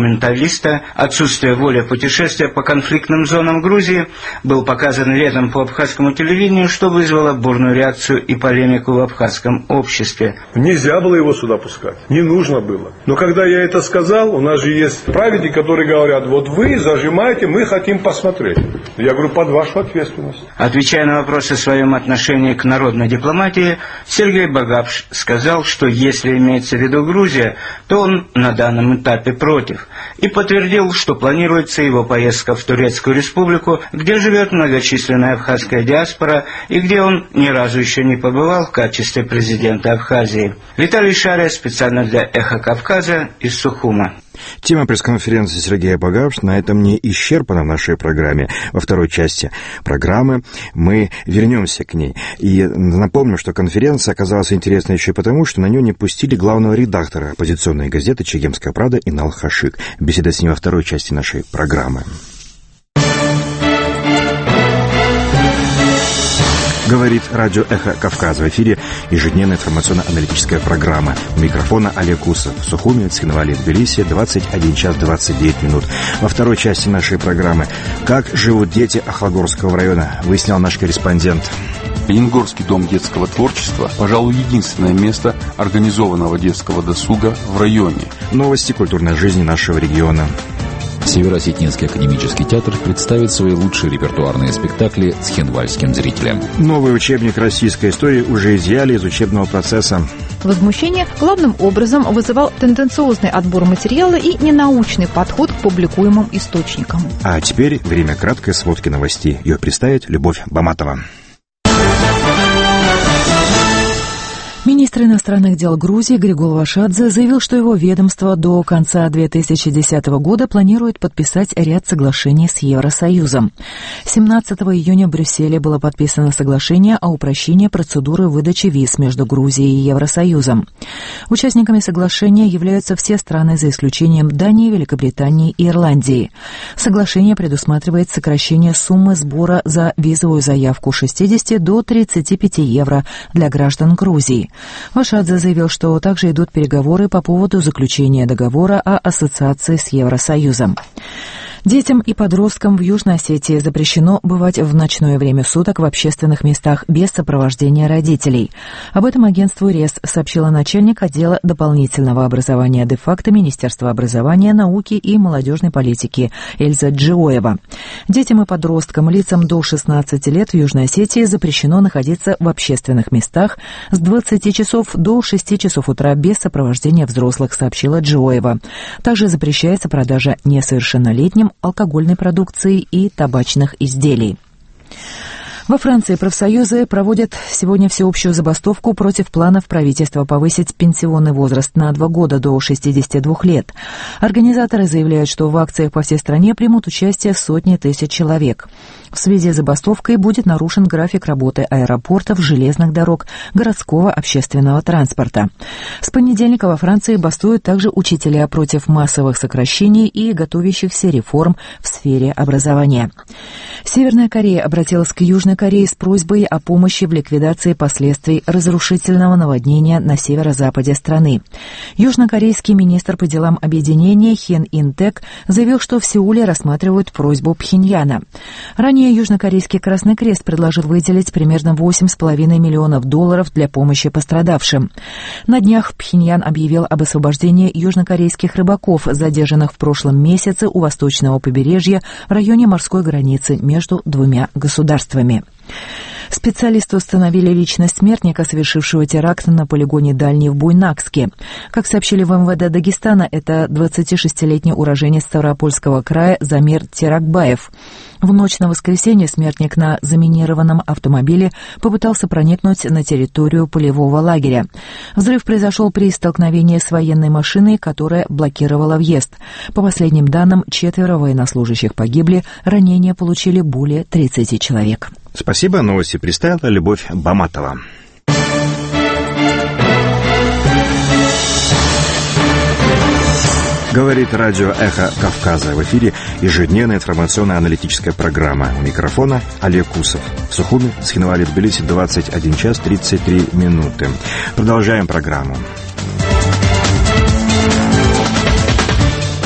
фундаменталиста, отсутствие воли путешествия по конфликтным зонам Грузии, был показан летом по абхазскому телевидению, что вызвало бурную реакцию и полемику в абхазском обществе. Нельзя было его сюда пускать, не нужно было. Но когда я это сказал, у нас же есть праведники, которые говорят, вот вы зажимаете, мы хотим посмотреть. Я говорю, под вашу ответственность. Отвечая на вопрос о своем отношении к народной дипломатии, Сергей Багапш сказал, что если имеется в виду Грузия, то он на данном этапе против. И подтвердил, что планируется его поездка в Турецкую республику, где живет многочисленная абхазская диаспора и где он ни разу еще не побывал в качестве президента Абхазии. Виталий Шария специально для «Эхо Кавказа» из Сухума. Тема пресс-конференции Сергея Багапш на этом не исчерпана в нашей программе. Во второй части программы мы вернемся к ней. И напомню, что конференция оказалась интересной еще и потому, что на нее не пустили главного редактора оппозиционной газеты «Чегемская правда» Инал Хашик. Беседа с ним во второй части нашей программы. Говорит радио «Эхо Кавказа». В эфире ежедневная информационно-аналитическая программа. У микрофона Олег Усов. В Сухуми, Цхинвале, Тбилиси, двадцать один час двадцать девять минут. Во второй части нашей программы «Как живут дети Охлогорского района», выяснял наш корреспондент. Лениногорский дом детского творчества, пожалуй, единственное место организованного детского досуга в районе. Новости культурной жизни нашего региона. Северо-Осетинский академический театр представит свои лучшие репертуарные спектакли цхинвальским зрителям. Новый учебник российской истории уже изъяли из учебного процесса. Возмущение главным образом вызывал тенденциозный отбор материала и ненаучный подход к публикуемым источникам. А теперь время краткой сводки новостей. Ее представит Любовь Баматова. Министр иностранных дел Грузии Григол Вашадзе заявил, что его ведомство до конца две тысячи десятого года планирует подписать ряд соглашений с Евросоюзом. семнадцатого июня в Брюсселе было подписано соглашение о упрощении процедуры выдачи виз между Грузией и Евросоюзом. Участниками соглашения являются все страны за исключением Дании, Великобритании и Ирландии. Соглашение предусматривает сокращение суммы сбора за визовую заявку с шестидесяти до тридцати пяти евро для граждан Грузии. Вашадзе заявил, что также идут переговоры по поводу заключения договора о ассоциации с Евросоюзом. Детям и подросткам в Южной Осетии запрещено бывать в ночное время суток в общественных местах без сопровождения родителей. Об этом агентству РЕС сообщила начальник отдела дополнительного образования де-факто Министерства образования, науки и молодежной политики Эльза Джиоева. Детям и подросткам, лицам до шестнадцати лет в Южной Осетии запрещено находиться в общественных местах с двадцати часов до шести часов утра без сопровождения взрослых, сообщила Джиоева. Также запрещается продажа несовершеннолетним алкогольной продукции и табачных изделий. Во Франции профсоюзы проводят сегодня всеобщую забастовку против планов правительства повысить пенсионный возраст на два года до шестидесяти двух лет. Организаторы заявляют, что в акциях по всей стране примут участие сотни тысяч человек. В связи с забастовкой будет нарушен график работы аэропортов, железных дорог, городского общественного транспорта. С понедельника во Франции бастуют также учителя против массовых сокращений и готовящихся реформ в сфере образования. Северная Корея обратилась к Южной Кореи с просьбой о помощи в ликвидации последствий разрушительного наводнения на северо-западе страны. Южнокорейский министр по делам объединения Хен Ин-тек заявил, что в Сеуле рассматривают просьбу Пхеньяна. Ранее Южнокорейский Красный Крест предложил выделить примерно восемь с половиной миллионов долларов для помощи пострадавшим. На днях Пхеньян объявил об освобождении южнокорейских рыбаков, задержанных в прошлом месяце у восточного побережья в районе морской границы между двумя государствами. Специалисты установили личность смертника, совершившего теракт на полигоне Дальний в Буйнакске. Как сообщили в эм вэ дэ Дагестана, это двадцатишестилетний уроженец Ставропольского края Замир Теракбаев. В ночь на воскресенье смертник на заминированном автомобиле попытался проникнуть на территорию полевого лагеря. Взрыв произошел при столкновении с военной машиной, которая блокировала въезд. По последним данным, четверо военнослужащих погибли, ранения получили более тридцати человек. Спасибо. Новости представила Любовь Баматова. Говорит радио «Эхо Кавказа». В эфире ежедневная информационно-аналитическая программа. У микрофона Олег Усов. В Сухуми, Цхинвале, Тбилиси, двадцать один час тридцать три минуты. Продолжаем программу.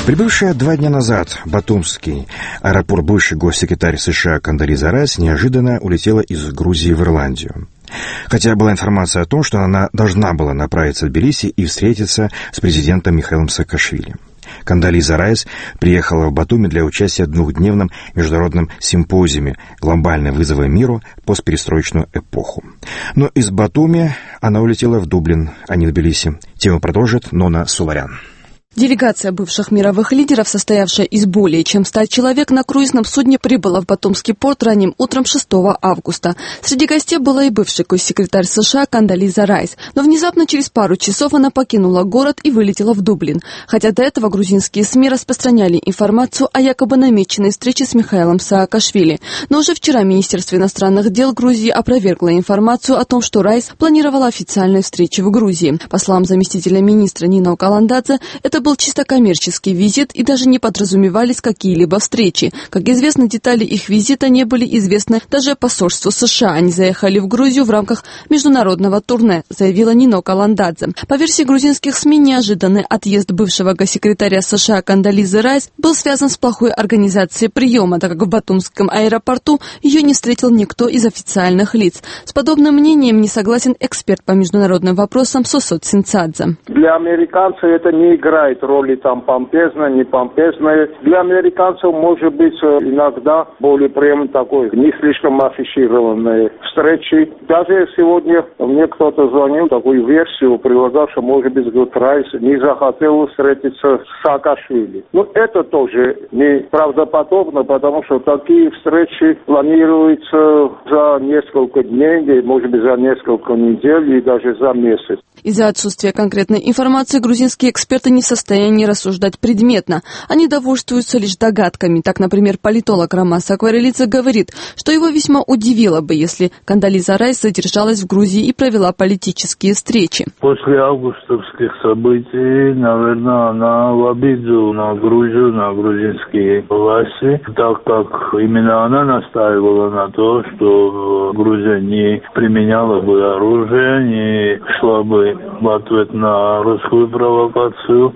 Прибывшая два дня назад в Батумский аэропорт бывший госсекретарь США Кондолиза Райс неожиданно улетела из Грузии в Ирландию. Хотя была информация о том, что она должна была направиться в Тбилиси и встретиться с президентом Михаилом Саакашвили. Кондолиза Райс приехала в Батуми для участия в двухдневном международном симпозиуме «Глобальные вызовы миру. Постперестроечную эпоху». Но из Батуми она улетела в Дублин, а не в Тбилиси. Тему продолжит Нона Суварян. Делегация бывших мировых лидеров, состоявшая из более чем ста человек, на круизном судне прибыла в Батумский порт ранним утром шестого августа. Среди гостей была и бывший госсекретарь США Кондолиза Райс. Но внезапно через пару часов она покинула город и вылетела в Дублин. Хотя до этого грузинские СМИ распространяли информацию о якобы намеченной встрече с Михаилом Саакашвили. Но уже вчера Министерство иностранных дел Грузии опровергло информацию о том, что Райс планировала официальную встречу в Грузии. По словам заместителя министра Нино Каландадзе, это был чисто коммерческий визит и даже не подразумевались какие-либо встречи. Как известно, детали их визита не были известны даже посольству США. Они заехали в Грузию в рамках международного турне, заявила Нино Каландадзе. По версии грузинских СМИ, неожиданный отъезд бывшего госсекретаря США Кондолизы Райс был связан с плохой организацией приема, так как в Батумском аэропорту ее не встретил никто из официальных лиц. С подобным мнением не согласен эксперт по международным вопросам Сосот Синцадзе. Для американцев это не играет роли там помпезная, не помпезная. Для американцев может быть иногда более прям такой не слишком афишированной встречи. Даже сегодня мне кто-то звонил, такую версию прилагал, что может быть Райс не захотел встретиться с Саакашвили. Ну это тоже неправдоподобно, потому что такие встречи планируются за несколько дней, может быть за несколько недель и даже за месяц. Из-за отсутствия конкретной информации грузинские эксперты не в состоянии рассуждать предметно. Они довольствуются лишь догадками. Так, например, политолог Ромас Акварелидзе говорит, что его весьма удивило бы, если Кондолиза Райс задержалась в Грузии и провела политические встречи. После августовских событий, наверное, она в обиду на Грузию, на грузинские власти, так как именно она настаивала на то, что Грузия не применяла бы оружие, не шла бы в ответ на русскую провокацию,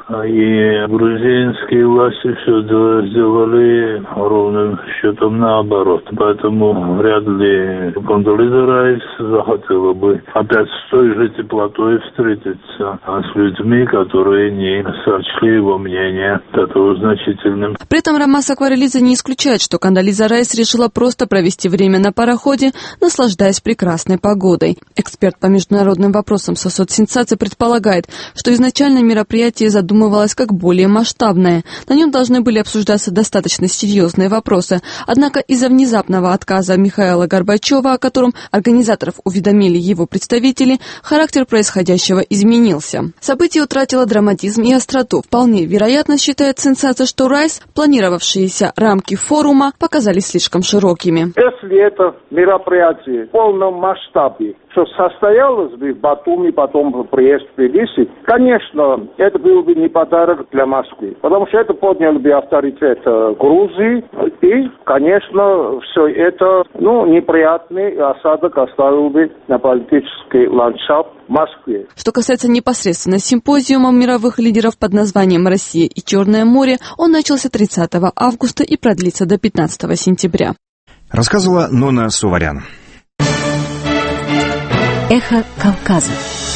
и грузинские власти все сделали ровным счетом наоборот. Поэтому вряд ли Кондолиза Райс захотела бы опять с той же теплотой встретиться с людьми, которые не сочли его мнение такого значительным. При этом Ромас Акварелидзе не исключает, что Кондолиза Райс решила просто провести время на пароходе, наслаждаясь прекрасной погодой. Эксперт по международным вопросам Сосот Синцадзе предполагает, что изначально мероприятие задумывалось как более масштабное. На нем должны были обсуждаться достаточно серьезные вопросы. Однако из-за внезапного отказа Михаила Горбачева, о котором организаторов уведомили его представители, характер происходящего изменился. Событие утратило драматизм и остроту. Вполне вероятно, считает Синцадзе, что Райс, планировавшиеся рамки форума, показались слишком широкими. Если это мероприятие в полном масштабе, что состоялось бы в Батуми, потом приезд в Тбилиси, конечно, это был бы не подарок для Москвы, потому что это подняло бы авторитет Грузии, и, конечно, все это, ну, неприятный осадок оставил бы на политический ландшафт в Москве. Что касается непосредственно симпозиума мировых лидеров под названием «Россия и Черное море», он начался тридцатого августа и продлится до пятнадцатого сентября. Рассказывала Нона Суварян. Эхо Кавказа.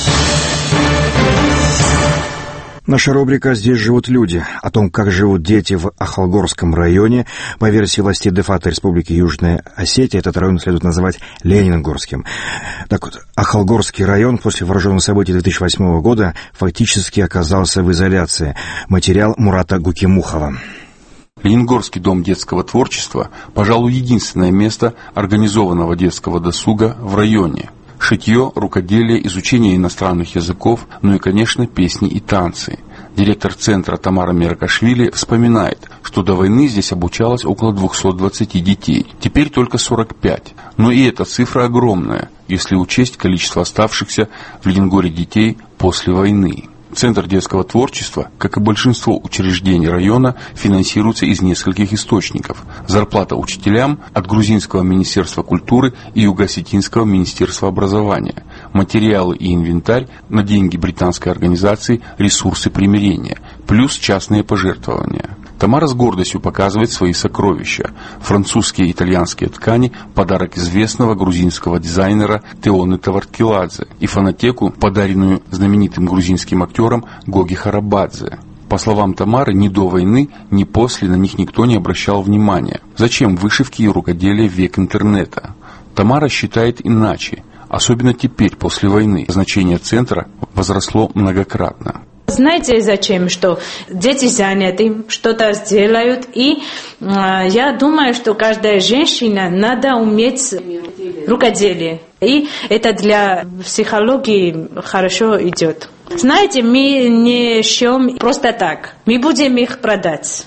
Наша рубрика «Здесь живут люди». О том, как живут дети в Ахалгорском районе. По версии властей де-факто Республики Южная Осетия, этот район следует называть Ленингорским. Так вот, Ахалгорский район после вооруженных событий две тысячи восьмого года фактически оказался в изоляции. Материал Мурата Гукимухова. Ленингорский дом детского творчества, пожалуй, единственное место организованного детского досуга в районе. Шитье, рукоделие, изучение иностранных языков, ну и, конечно, песни и танцы. Директор центра Тамара Меракашвили вспоминает, что до войны здесь обучалось около двухсот двадцати детей, теперь только сорок пять. Но и эта цифра огромная, если учесть количество оставшихся в Ленингоре детей после войны. Центр детского творчества, как и большинство учреждений района, финансируется из нескольких источников. Зарплата учителям от Грузинского министерства культуры и Юго-Осетинского министерства образования. Материалы и инвентарь на деньги британской организации «Ресурсы примирения». плюс частные пожертвования. Тамара с гордостью показывает свои сокровища. Французские и итальянские ткани – подарок известного грузинского дизайнера Теоны Таварткиладзе, и фонотеку, подаренную знаменитым грузинским актером Гоги Харабадзе. По словам Тамары, ни до войны, ни после на них никто не обращал внимания. Зачем вышивки и рукоделие в век интернета? Тамара считает иначе. Особенно теперь, после войны, значение центра возросло многократно. Знаете зачем? Что дети заняты, что-то сделают, и э, я думаю, что каждая женщина надо уметь рукоделие. И это для психологии хорошо идет. Знаете, мы не шьем просто так. Мы будем их продать.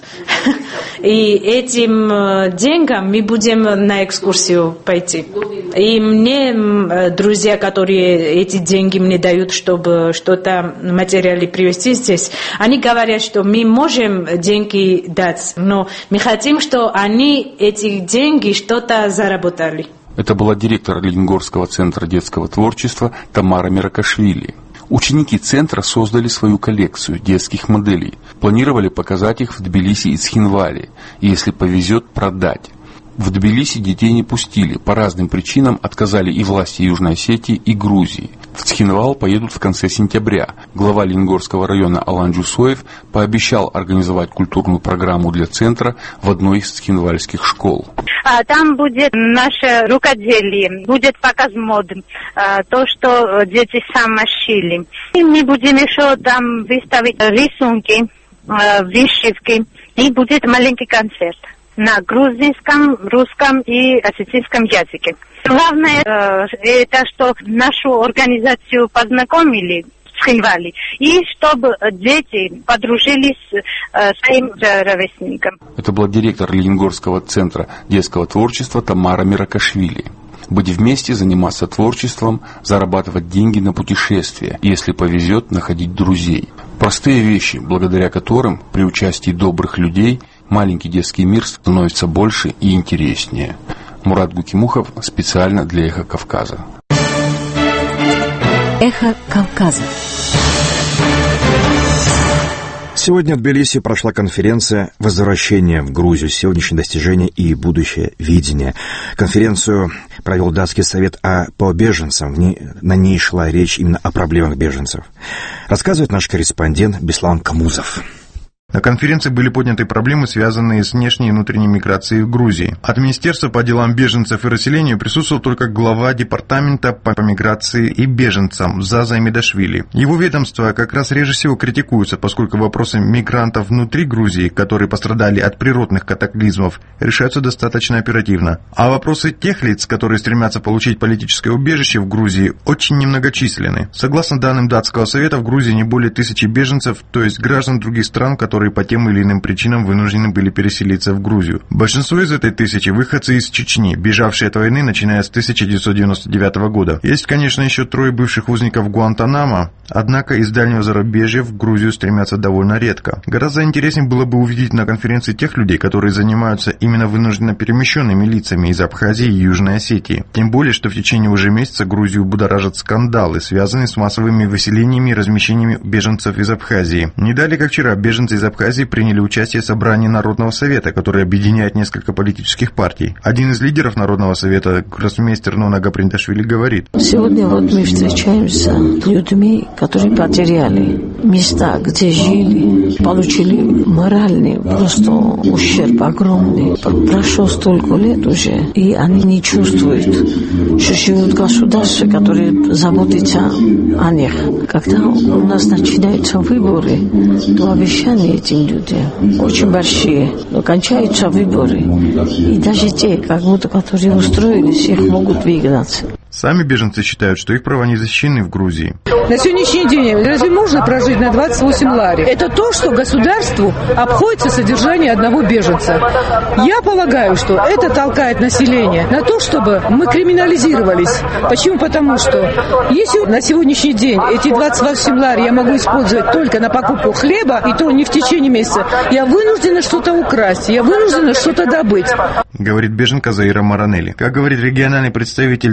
И этим деньгам мы будем на экскурсию пойти. И мне друзья, которые эти деньги мне дают, чтобы что-то, материалы привезти здесь, они говорят, что мы можем деньги дать, но мы хотим, чтобы они эти деньги что-то заработали. Это была директор Ленгорского центра детского творчества Тамара Миракашвили. Ученики центра создали свою коллекцию детских моделей. Планировали показать их в Тбилиси и Цхинвале, и, если повезет, продать. В Тбилиси детей не пустили, по разным причинам отказали и власти Южной Осетии, и Грузии. В Цхинвал поедут в конце сентября. Глава Ленгорского района Алан Джусоев пообещал организовать культурную программу для центра в одной из цхинвальских школ. Там будет наше рукоделие, будет показ мод, то, что дети сами шили. И мы будем еще там выставить рисунки, вышивки, и будет маленький концерт на грузинском, русском и осетинском языке. Главное, э, это что нашу организацию познакомили в Цхинвале, и чтобы дети подружились э, своим ровесникам. Это был директор Ленгорского центра детского творчества Тамара Миракашвили. Быть вместе, заниматься творчеством, зарабатывать деньги на путешествия, и, если повезет, находить друзей. Простые вещи, благодаря которым при участии добрых людей маленький детский мир становится больше и интереснее. Мурат Гукимухов специально для «Эхо Кавказа». «Эхо Кавказа». Сегодня в Тбилиси прошла конференция «Возвращение в Грузию. Сегодняшние достижения и будущее видение». Конференцию провел датский совет о, по беженцам. В ней, на ней шла речь именно о проблемах беженцев. Рассказывает наш корреспондент Беслан Камузов. На конференции были подняты проблемы, связанные с внешней и внутренней миграцией в Грузии. От Министерства по делам беженцев и расселению присутствовал только глава департамента по миграции и беженцам Заза Медашвили. Его ведомство как раз реже всего критикуется, поскольку вопросы мигрантов внутри Грузии, которые пострадали от природных катаклизмов, решаются достаточно оперативно. А вопросы тех лиц, которые стремятся получить политическое убежище в Грузии, очень немногочисленны. Согласно данным датского совета, в Грузии не более тысячи беженцев, то есть граждан других стран, которые по тем или иным причинам вынуждены были переселиться в Грузию. Большинство из этой тысячи выходцы из Чечни, бежавшие от войны, начиная с тысяча девятьсот девяносто девятого года. Есть, конечно, еще трое бывших узников Гуантанамо, однако из дальнего зарубежья в Грузию стремятся довольно редко. Гораздо интереснее было бы увидеть на конференции тех людей, которые занимаются именно вынужденно перемещенными лицами из Абхазии и Южной Осетии. Тем более, что в течение уже месяца Грузию будоражат скандалы, связанные с массовыми выселениями и размещениями беженцев из Абхазии. Не далее, как вчера, беженцы из Абхазии приняли участие в собрании Народного совета, который объединяет несколько политических партий. Один из лидеров Народного совета, гроссмейстер Нона Гаприндашвили, говорит: сегодня вот мы встречаемся с людьми, которые потеряли места, где жили, получили моральный просто ущерб огромный. Прошло столько лет уже, и они не чувствуют, что живут в государстве, которое заботится о них. Когда у нас начинаются выборы, то обещания этим людям очень большие, но кончаются выборы, и даже те, как будто, которые устроились, их могут выгнать. Сами беженцы считают, что их права не защищены в Грузии. На сегодняшний день разве можно прожить на двадцать восемь лари? Это то, что государству обходится содержание одного беженца. Я полагаю, что это толкает население на то, чтобы мы криминализировались. Почему? Потому что если на сегодняшний день эти двадцать восемь лари я могу использовать только на покупку хлеба, и то не в течение месяца, я вынуждена что-то украсть, я вынуждена что-то добыть. Говорит беженка Заира Маранелли. Как говорит региональный представитель датского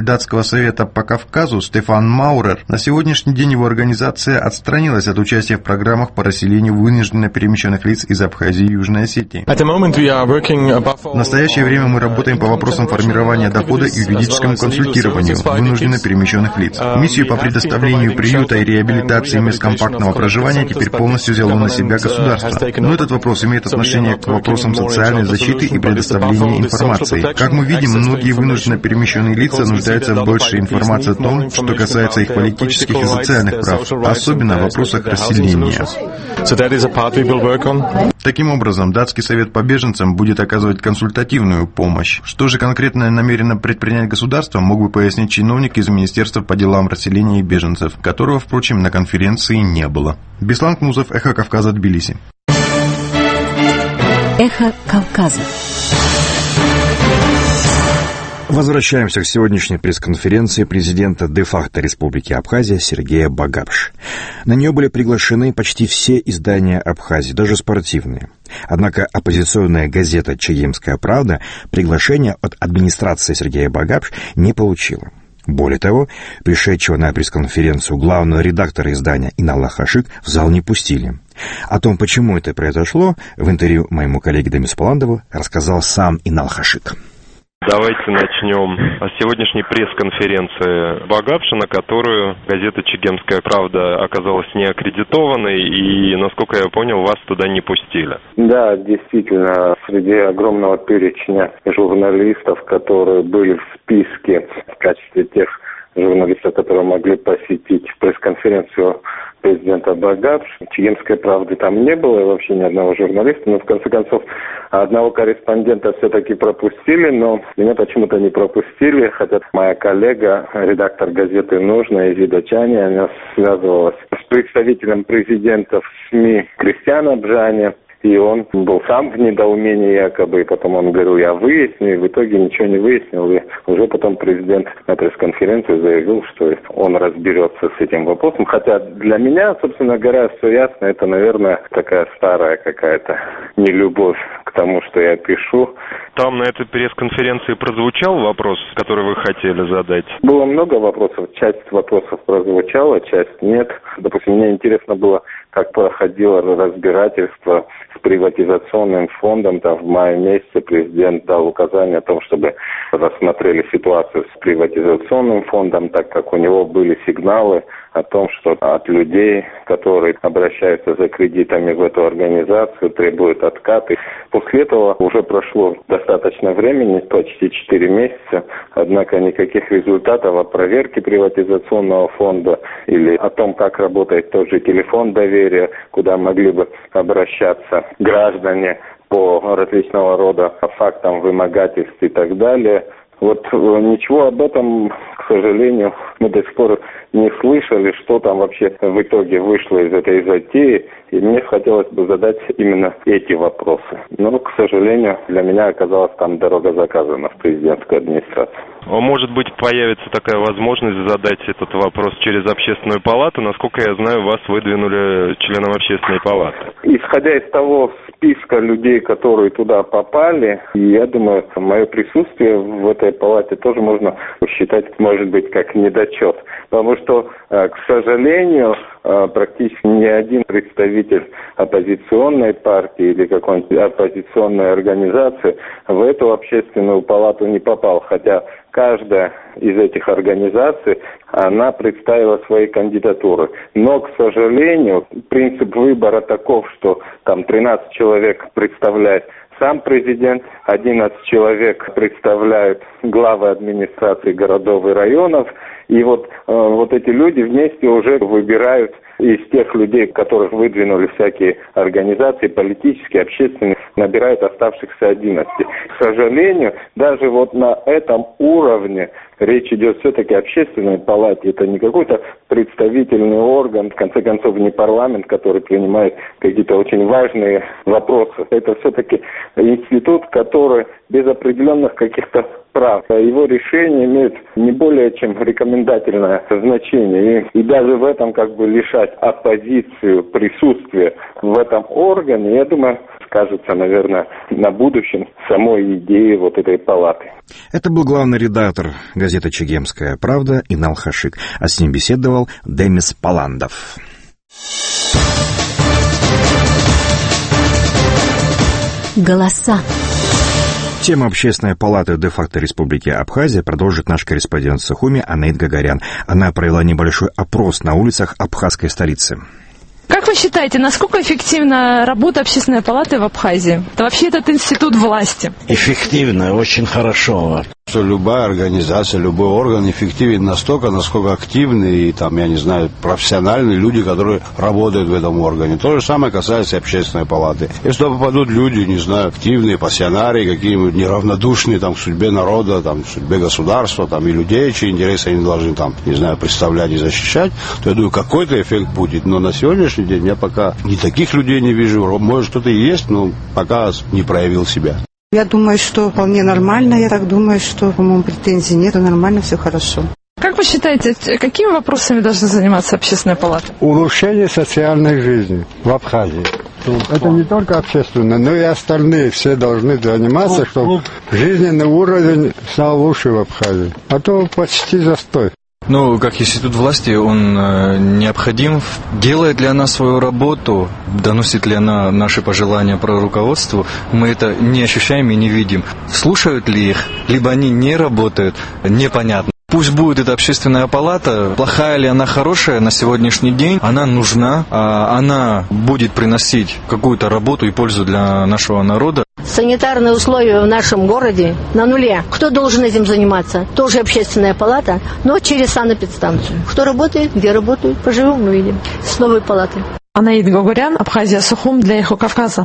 Совета по Кавказу Стефан Маурер, на сегодняшний день его организация отстранилась от участия в программах по расселению вынужденно перемещенных лиц из Абхазии и Южной Осетии. В настоящее время мы работаем по вопросам формирования дохода и юридическому консультированию вынужденно перемещенных лиц. Миссию по предоставлению приюта и реабилитации мест компактного проживания теперь полностью взяло на себя государство. Но этот вопрос имеет отношение к вопросам социальной защиты и предоставления информации. Как мы видим, многие вынужденно перемещенные лица нуждаются в большей информации о том, что касается их политических и социальных прав, особенно в вопросах расселения. Таким образом, датский совет по беженцам будет оказывать консультативную помощь. Что же конкретно намерено предпринять государство, мог бы пояснить чиновник из Министерства по делам расселения и беженцев, которого, впрочем, на конференции не было. Беслан Кнузов, Эхо Кавказа, Тбилиси. Эхо Кавказа. Возвращаемся к сегодняшней пресс-конференции президента де-факто Республики Абхазия Сергея Багапш. На нее были приглашены почти все издания Абхазии, даже спортивные. Однако оппозиционная газета «Чегемская правда» приглашения от администрации Сергея Багапш не получила. Более того, пришедшего на пресс-конференцию главного редактора издания Инала Хашик в зал не пустили. О том, почему это произошло, в интервью моему коллеге Дамису Паландову рассказал сам Инал Хашик. Давайте начнем с сегодняшней пресс-конференции Багапша, на которую газета «Чегемская правда» оказалась неаккредитованной, и, насколько я понял, вас туда не пустили. Да, действительно, среди огромного перечня журналистов, которые были в списке в качестве тех журналистов, которые могли посетить пресс-конференцию президента Багапш, Чегемской правды там не было, и вообще ни одного журналиста, но в конце концов одного корреспондента все-таки пропустили, но меня почему-то не пропустили, хотя моя коллега, редактор газеты «Нужно» Изида Чани, она связывалась с представителем президента в СМИ Кристиана Бжани, и он был сам в недоумении якобы, и потом он говорил, я выясню, и в итоге ничего не выяснил, и уже потом президент на пресс-конференции заявил, что он разберется с этим вопросом, хотя для меня, собственно говоря, все ясно, это, наверное, такая старая какая-то нелюбовь к тому, что я пишу. Там на этой пресс-конференции прозвучал вопрос, который вы хотели задать? Было много вопросов, часть вопросов прозвучала, часть нет. Допустим, мне интересно было, как проходило разбирательство с приватизационным фондом. Там в мае месяце президент дал указание о том, чтобы рассмотрели ситуацию с приватизационным фондом, так как у него были сигналы о том, что от людей, которые обращаются за кредитами в эту организацию, требуют откаты. После этого уже прошло достаточно времени, почти четыре месяца, однако никаких результатов о проверке приватизационного фонда или о том, как работает тот же телефон доверия, куда могли бы обращаться граждане по различного рода фактам вымогательств и так далее. Вот ничего об этом, к сожалению, мы до сих пор не слышали, что там вообще в итоге вышло из этой затеи. И мне хотелось бы задать именно эти вопросы. Но, к сожалению, для меня оказалась там дорога заказана в президентской администрации. Может быть, появится такая возможность задать этот вопрос через общественную палату. Насколько я знаю, вас выдвинули членом общественной палаты. Исходя из того списка людей, которые туда попали, я думаю, мое присутствие в этой палате тоже можно считать, может быть, как недочет. Потому что, к сожалению, практически ни один представитель оппозиционной партии или какой-нибудь оппозиционной организации в эту общественную палату не попал. Хотя каждая из этих организаций, она представила свои кандидатуры. Но, к сожалению, принцип выбора таков, что там тринадцать человек представляет сам президент, одиннадцать человек представляют главы администрации городов и районов, и вот, э, вот эти люди вместе уже выбирают из тех людей, которых выдвинули всякие организации, политические, общественные, набирают оставшихся одиннадцать. К сожалению, даже вот на этом уровне речь идет все-таки о общественной палате. Это не какой-то представительный орган, в конце концов, не парламент, который принимает какие-то очень важные вопросы. Это все-таки институт, который без определенных каких-то прав. Его решение имеет не более чем рекомендательное значение. И, и даже в этом как бы лишать оппозицию присутствия в этом органе, я думаю, скажется, наверное, на будущем самой идеи вот этой палаты. Это был главный редактор газеты «Чегемская правда» Инал Хашик, а с ним беседовал Демис Паландов. Голоса. Тему Общественной палаты де-факто Республики Абхазия продолжит наш корреспондент в Сухуми Анаит Гагарян. Она провела небольшой опрос на улицах абхазской столицы. Как вы считаете, насколько эффективна работа Общественной палаты в Абхазии? Это вообще этот институт власти. Эффективно, очень хорошо. Что любая организация, любой орган эффективен настолько, насколько активны и там, я не знаю, профессиональные люди, которые работают в этом органе. То же самое касается и Общественной палаты. Если туда попадут люди, не знаю, активные, пассионарии, какие-нибудь неравнодушные там, к судьбе народа, там, к судьбе государства, там, и людей, чьи интересы они должны там, не знаю, представлять и защищать, то я думаю, какой-то эффект будет. Но на сегодняшний день я пока ни таких людей не вижу. Может, кто-то и есть, но пока не проявил себя. Я думаю, что вполне нормально. Я так думаю, что, по-моему, претензий нет, нормально, все хорошо. Как вы считаете, какими вопросами должна заниматься Общественная палата? Улучшение социальной жизни в Абхазии. Это не только общественное, но и остальные все должны заниматься, чтобы жизненный уровень стал лучше в Абхазии. А то почти застой. Ну, как институт власти, он э, необходим, делает ли она свою работу, доносит ли она наши пожелания про руководство, мы это не ощущаем и не видим. Слушают ли их, либо они не работают, непонятно. Пусть будет эта Общественная палата, плохая ли она, хорошая, на сегодняшний день она нужна, она будет приносить какую-то работу и пользу для нашего народа. Санитарные условия в нашем городе на нуле. Кто должен этим заниматься? Тоже Общественная палата, но через санэпидстанцию. Кто работает, где работают, поживем, увидим. С новой палатой. Анаит Гагарян, Абхазия, Сухум для Эхо Кавказа.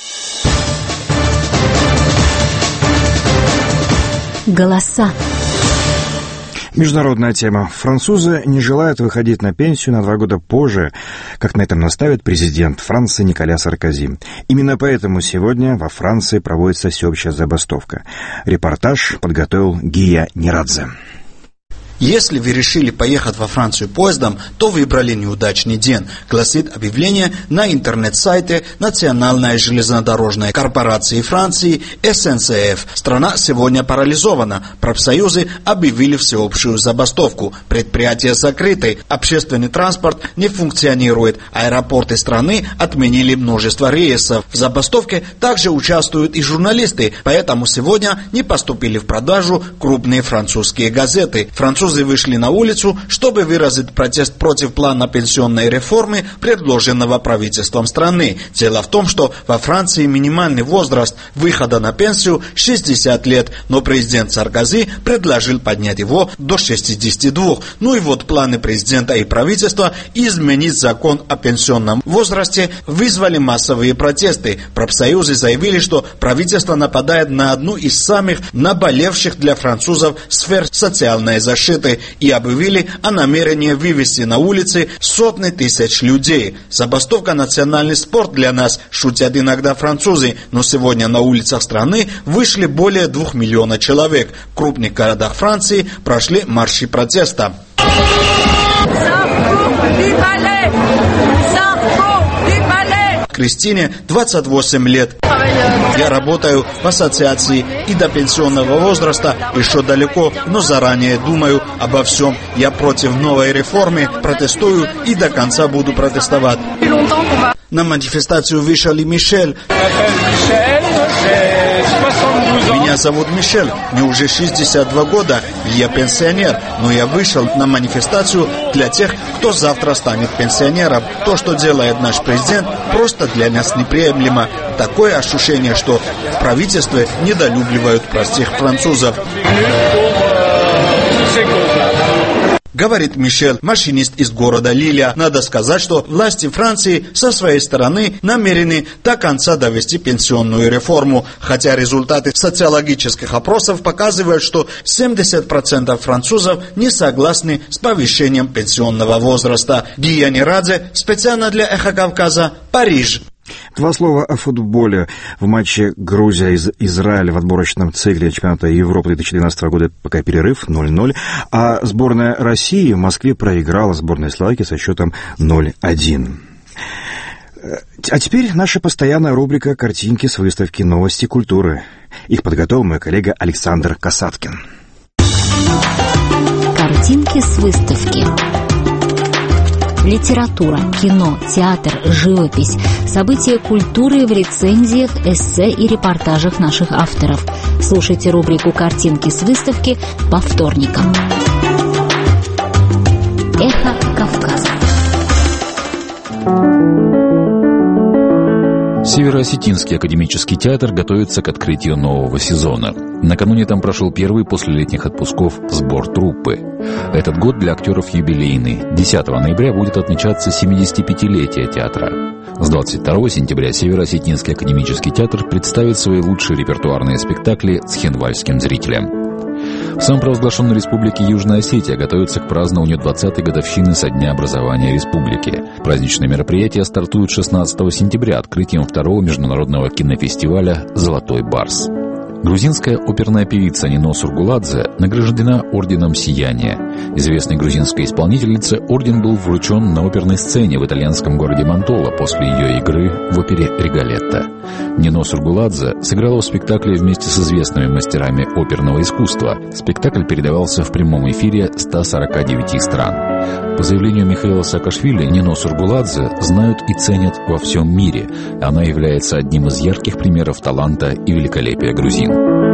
Голоса. Международная тема. Французы не желают выходить на пенсию на два года позже, как на этом наставит президент Франции Николя Саркози. Именно поэтому сегодня во Франции проводится всеобщая забастовка. Репортаж подготовил Гия Нерадзе. Если вы решили поехать во Францию поездом, то выбрали неудачный день, гласит объявление на интернет-сайте Национальной железнодорожной корпорации Франции эс эн си эф. Страна сегодня парализована. Профсоюзы объявили всеобщую забастовку. Предприятия закрыты, общественный транспорт не функционирует, аэропорты страны отменили множество рейсов. В забастовке также участвуют и журналисты, поэтому сегодня не поступили в продажу крупные французские газеты. Французы вышли на улицу, чтобы выразить протест против плана пенсионной реформы, предложенного правительством страны. Дело в том, что во Франции минимальный возраст выхода на пенсию шестьдесят лет, но президент Саркози предложил поднять его до шестидесяти двух. Ну и вот планы президента и правительства изменить закон о пенсионном возрасте вызвали массовые протесты. Профсоюзы заявили, что правительство нападает на одну из самых наболевших для французов сфер социальной защиты и объявили о намерении вывести на улицы сотни тысяч людей. Забастовка — национальный спорт для нас, шутят иногда французы, но сегодня на улицах страны вышли более двух миллионов человек. В крупных городах Франции прошли марши протеста. Кристине двадцать восемь лет. Я работаю в ассоциации и до пенсионного возраста еще далеко, но заранее думаю обо всем. Я против новой реформы, протестую и до конца буду протестовать. На манифестацию вышел и Мишель. Меня зовут Мишель, мне уже шестьдесят два года, я пенсионер, но я вышел на манифестацию для тех, кто завтра станет пенсионером. То, что делает наш президент, просто для нас неприемлемо. Такое ощущение, что в правительстве недолюбливают простых французов. Говорит Мишель, машинист из города Лиля. Надо сказать, что власти Франции со своей стороны намерены до конца довести пенсионную реформу, хотя результаты социологических опросов показывают, что семьдесят процентов французов не согласны с повышением пенсионного возраста. Гия Нерадзе, специально для Эхо Кавказа, Париж. Два слова о футболе. В матче Грузия-Израиль в отборочном цикле чемпионата Европы две тысячи двенадцатого года пока перерыв ноль ноль, а сборная России в Москве проиграла сборной Словакии со счетом ноль один. А теперь наша постоянная рубрика «Картинки с выставки «Новости культуры». Их подготовил мой коллега Александр Касаткин. Картинки с выставки. Литература, кино, театр, живопись, события культуры в рецензиях, эссе и репортажах наших авторов. Слушайте рубрику «Картинки с выставки» по вторникам. Эхо Кавказа. Северо-Осетинский академический театр готовится к открытию нового сезона. Накануне там прошел первый после летних отпусков сбор труппы. Этот год для актеров юбилейный. десятого ноября будет отмечаться семидесятипятилетие театра. С двадцать второго сентября Северо-Осетинский академический театр представит свои лучшие репертуарные спектакли с хинвальским зрителям. В самопровозглашенной республике Южная Осетия готовится к празднованию двадцатой годовщины со дня образования республики. Праздничные мероприятия стартуют шестнадцатого сентября открытием второго международного кинофестиваля «Золотой барс». Грузинская оперная певица Нино Сургуладзе награждена орденом «Сияние». Известной грузинской исполнительнице орден был вручен на оперной сцене в итальянском городе Мантола после ее игры в опере «Риголетто». Нино Сургуладзе сыграла в спектакле вместе с известными мастерами оперного искусства. Спектакль передавался в прямом эфире ста сорока девяти стран. По заявлению Михаила Саакашвили, Нино Сургуладзе знают и ценят во всем мире. Она является одним из ярких примеров таланта и великолепия грузин.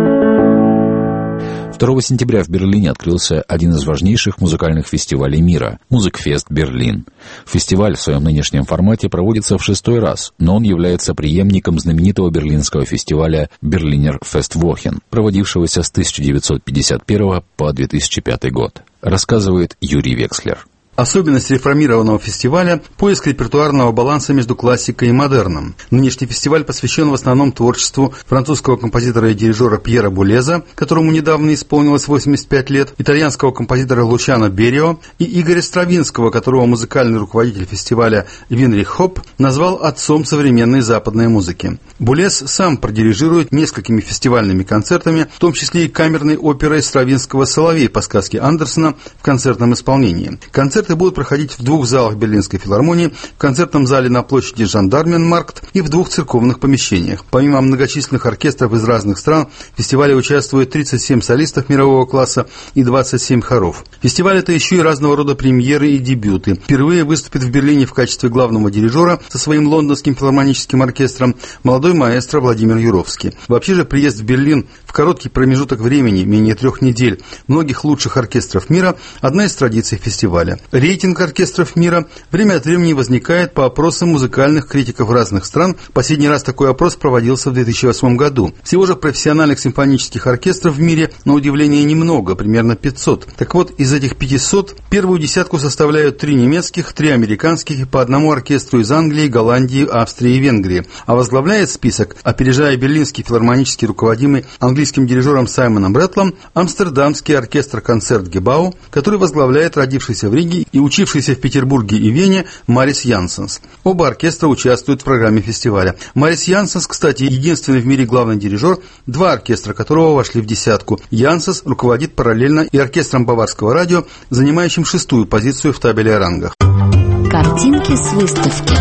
второго сентября в Берлине открылся один из важнейших музыкальных фестивалей мира – Музыкфест Берлин. Фестиваль в своем нынешнем формате проводится в шестой раз, но он является преемником знаменитого берлинского фестиваля Берлинер Фествохен, проводившегося с тысяча девятьсот пятьдесят первого по две тысячи пятый год, рассказывает Юрий Векслер. Особенность реформированного фестиваля – поиск репертуарного баланса между классикой и модерном. Нынешний фестиваль посвящен в основном творчеству французского композитора и дирижера Пьера Булеза, которому недавно исполнилось восемьдесят пять лет, итальянского композитора Лучано Берио и Игоря Стравинского, которого музыкальный руководитель фестиваля Винрих Хоп назвал отцом современной западной музыки. Булез сам продирижирует несколькими фестивальными концертами, в том числе и камерной оперой Стравинского «Соловей» по сказке Андерсена в концертном исполнении. Концерт Концерты будут проходить в двух залах Берлинской филармонии, в концертном зале на площади Жандарменмаркт и в двух церковных помещениях. Помимо многочисленных оркестров из разных стран, в фестивале участвует тридцать семь солистов мирового класса и двадцать семь хоров. Фестиваль – это еще и разного рода премьеры и дебюты. Впервые выступит в Берлине в качестве главного дирижера со своим лондонским филармоническим оркестром молодой маэстро Владимир Юровский. Вообще же приезд в Берлин в короткий промежуток времени, менее трех недель, многих лучших оркестров мира – одна из традиций фестиваля. Рейтинг оркестров мира время от времени возникает по опросам музыкальных критиков разных стран. Последний раз такой опрос проводился в две тысячи восьмом году. Всего же профессиональных симфонических оркестров в мире, на удивление, немного, примерно пятьсот. Так вот, из этих пятисот первую десятку составляют три немецких, три американских и по одному оркестру из Англии, Голландии, Австрии и Венгрии. А возглавляет список, опережая берлинский филармонический руководимый английским дирижером Саймоном Брэтлом, амстердамский оркестр «Концертгебау», который возглавляет родившийся в Риге и учившийся в Петербурге и Вене Марис Янсенс. Оба оркестра участвуют в программе фестиваля. Марис Янсенс, кстати, единственный в мире главный дирижер, два оркестра которого вошли в десятку. Янсенс руководит параллельно и оркестром Баварского радио, занимающим шестую позицию в табеле о рангах. Картинки с выставки.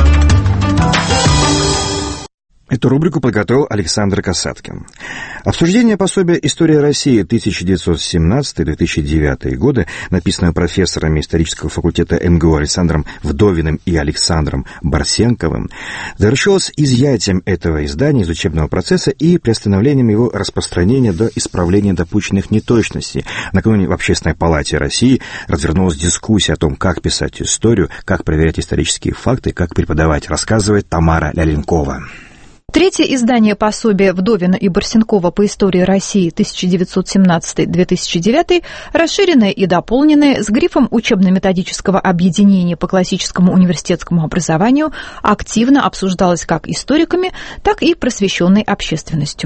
Эту рубрику подготовил Александр Касаткин. Обсуждение пособия «История России тысяча девятьсот семнадцатый — две тысячи девятый годы», написанное профессорами исторического факультета эм гэ у Александром Вдовиным и Александром Барсенковым, завершилось изъятием этого издания из учебного процесса и приостановлением его распространения до исправления допущенных неточностей. Накануне в Общественной палате России развернулась дискуссия о том, как писать историю, как проверять исторические факты, как преподавать, рассказывает Тамара Ляленкова. Третье издание пособия Вдовина и Барсенкова по истории России тысяча девятьсот семнадцатый — две тысячи девятый, расширенное и дополненное с грифом учебно-методического объединения по классическому университетскому образованию, активно обсуждалось как историками, так и просвещенной общественностью.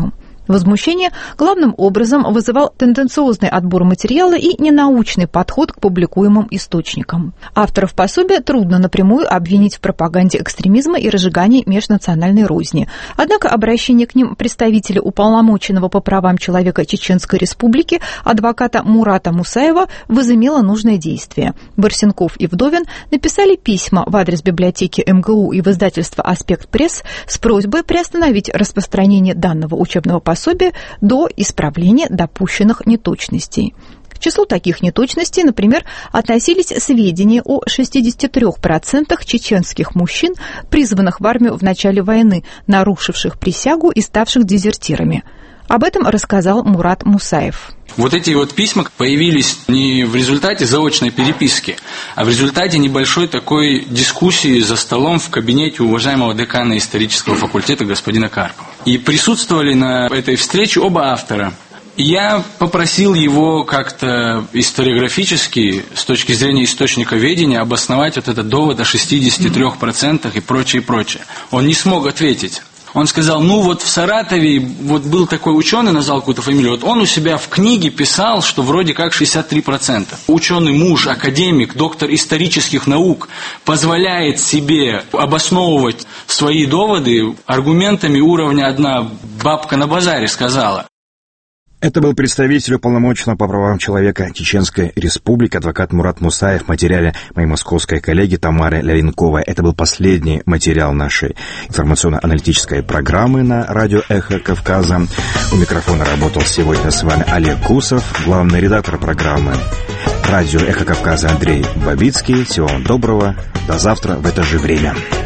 Возмущение главным образом вызывал тенденциозный отбор материала и ненаучный подход к публикуемым источникам. Авторов пособия трудно напрямую обвинить в пропаганде экстремизма и разжигании межнациональной розни. Однако обращение к ним представителя уполномоченного по правам человека Чеченской Республики адвоката Мурата Мусаева возымело нужное действие. Барсенков и Вдовин написали письма в адрес библиотеки эм гэ у и в издательство «Аспект Пресс» с просьбой приостановить распространение данного учебного пособия до исправления допущенных неточностей. К числу таких неточностей, например, относились сведения о шестьдесят три процента чеченских мужчин, призванных в армию в начале войны, нарушивших присягу и ставших дезертирами. Об этом рассказал Мурат Мусаев. Вот эти вот письма появились не в результате заочной переписки, а в результате небольшой такой дискуссии за столом в кабинете уважаемого декана исторического факультета господина Карпова. И присутствовали на этой встрече оба автора. Я попросил его как-то историографически, с точки зрения источниковедения, обосновать вот этот довод о шестидесяти трёх процентах и прочее, прочее. Он не смог ответить. Он сказал, ну вот в Саратове вот был такой ученый, назвал какую-то фамилию, вот он у себя в книге писал, что вроде как шестьдесят три процента. Ученый муж, академик, доктор исторических наук позволяет себе обосновывать свои доводы аргументами уровня «одна бабка на базаре сказала». Это был представитель уполномоченного по правам человека Чеченской Республики, адвокат Мурат Мусаев, в материале моей московской коллеги Тамары Лявенковой. Это был последний материал нашей информационно-аналитической программы на радио «Эхо Кавказа». У микрофона работал сегодня с вами Олег Кусов, главный редактор программы радио «Эхо Кавказа» Андрей Бабицкий. Всего вам доброго. До завтра в это же время.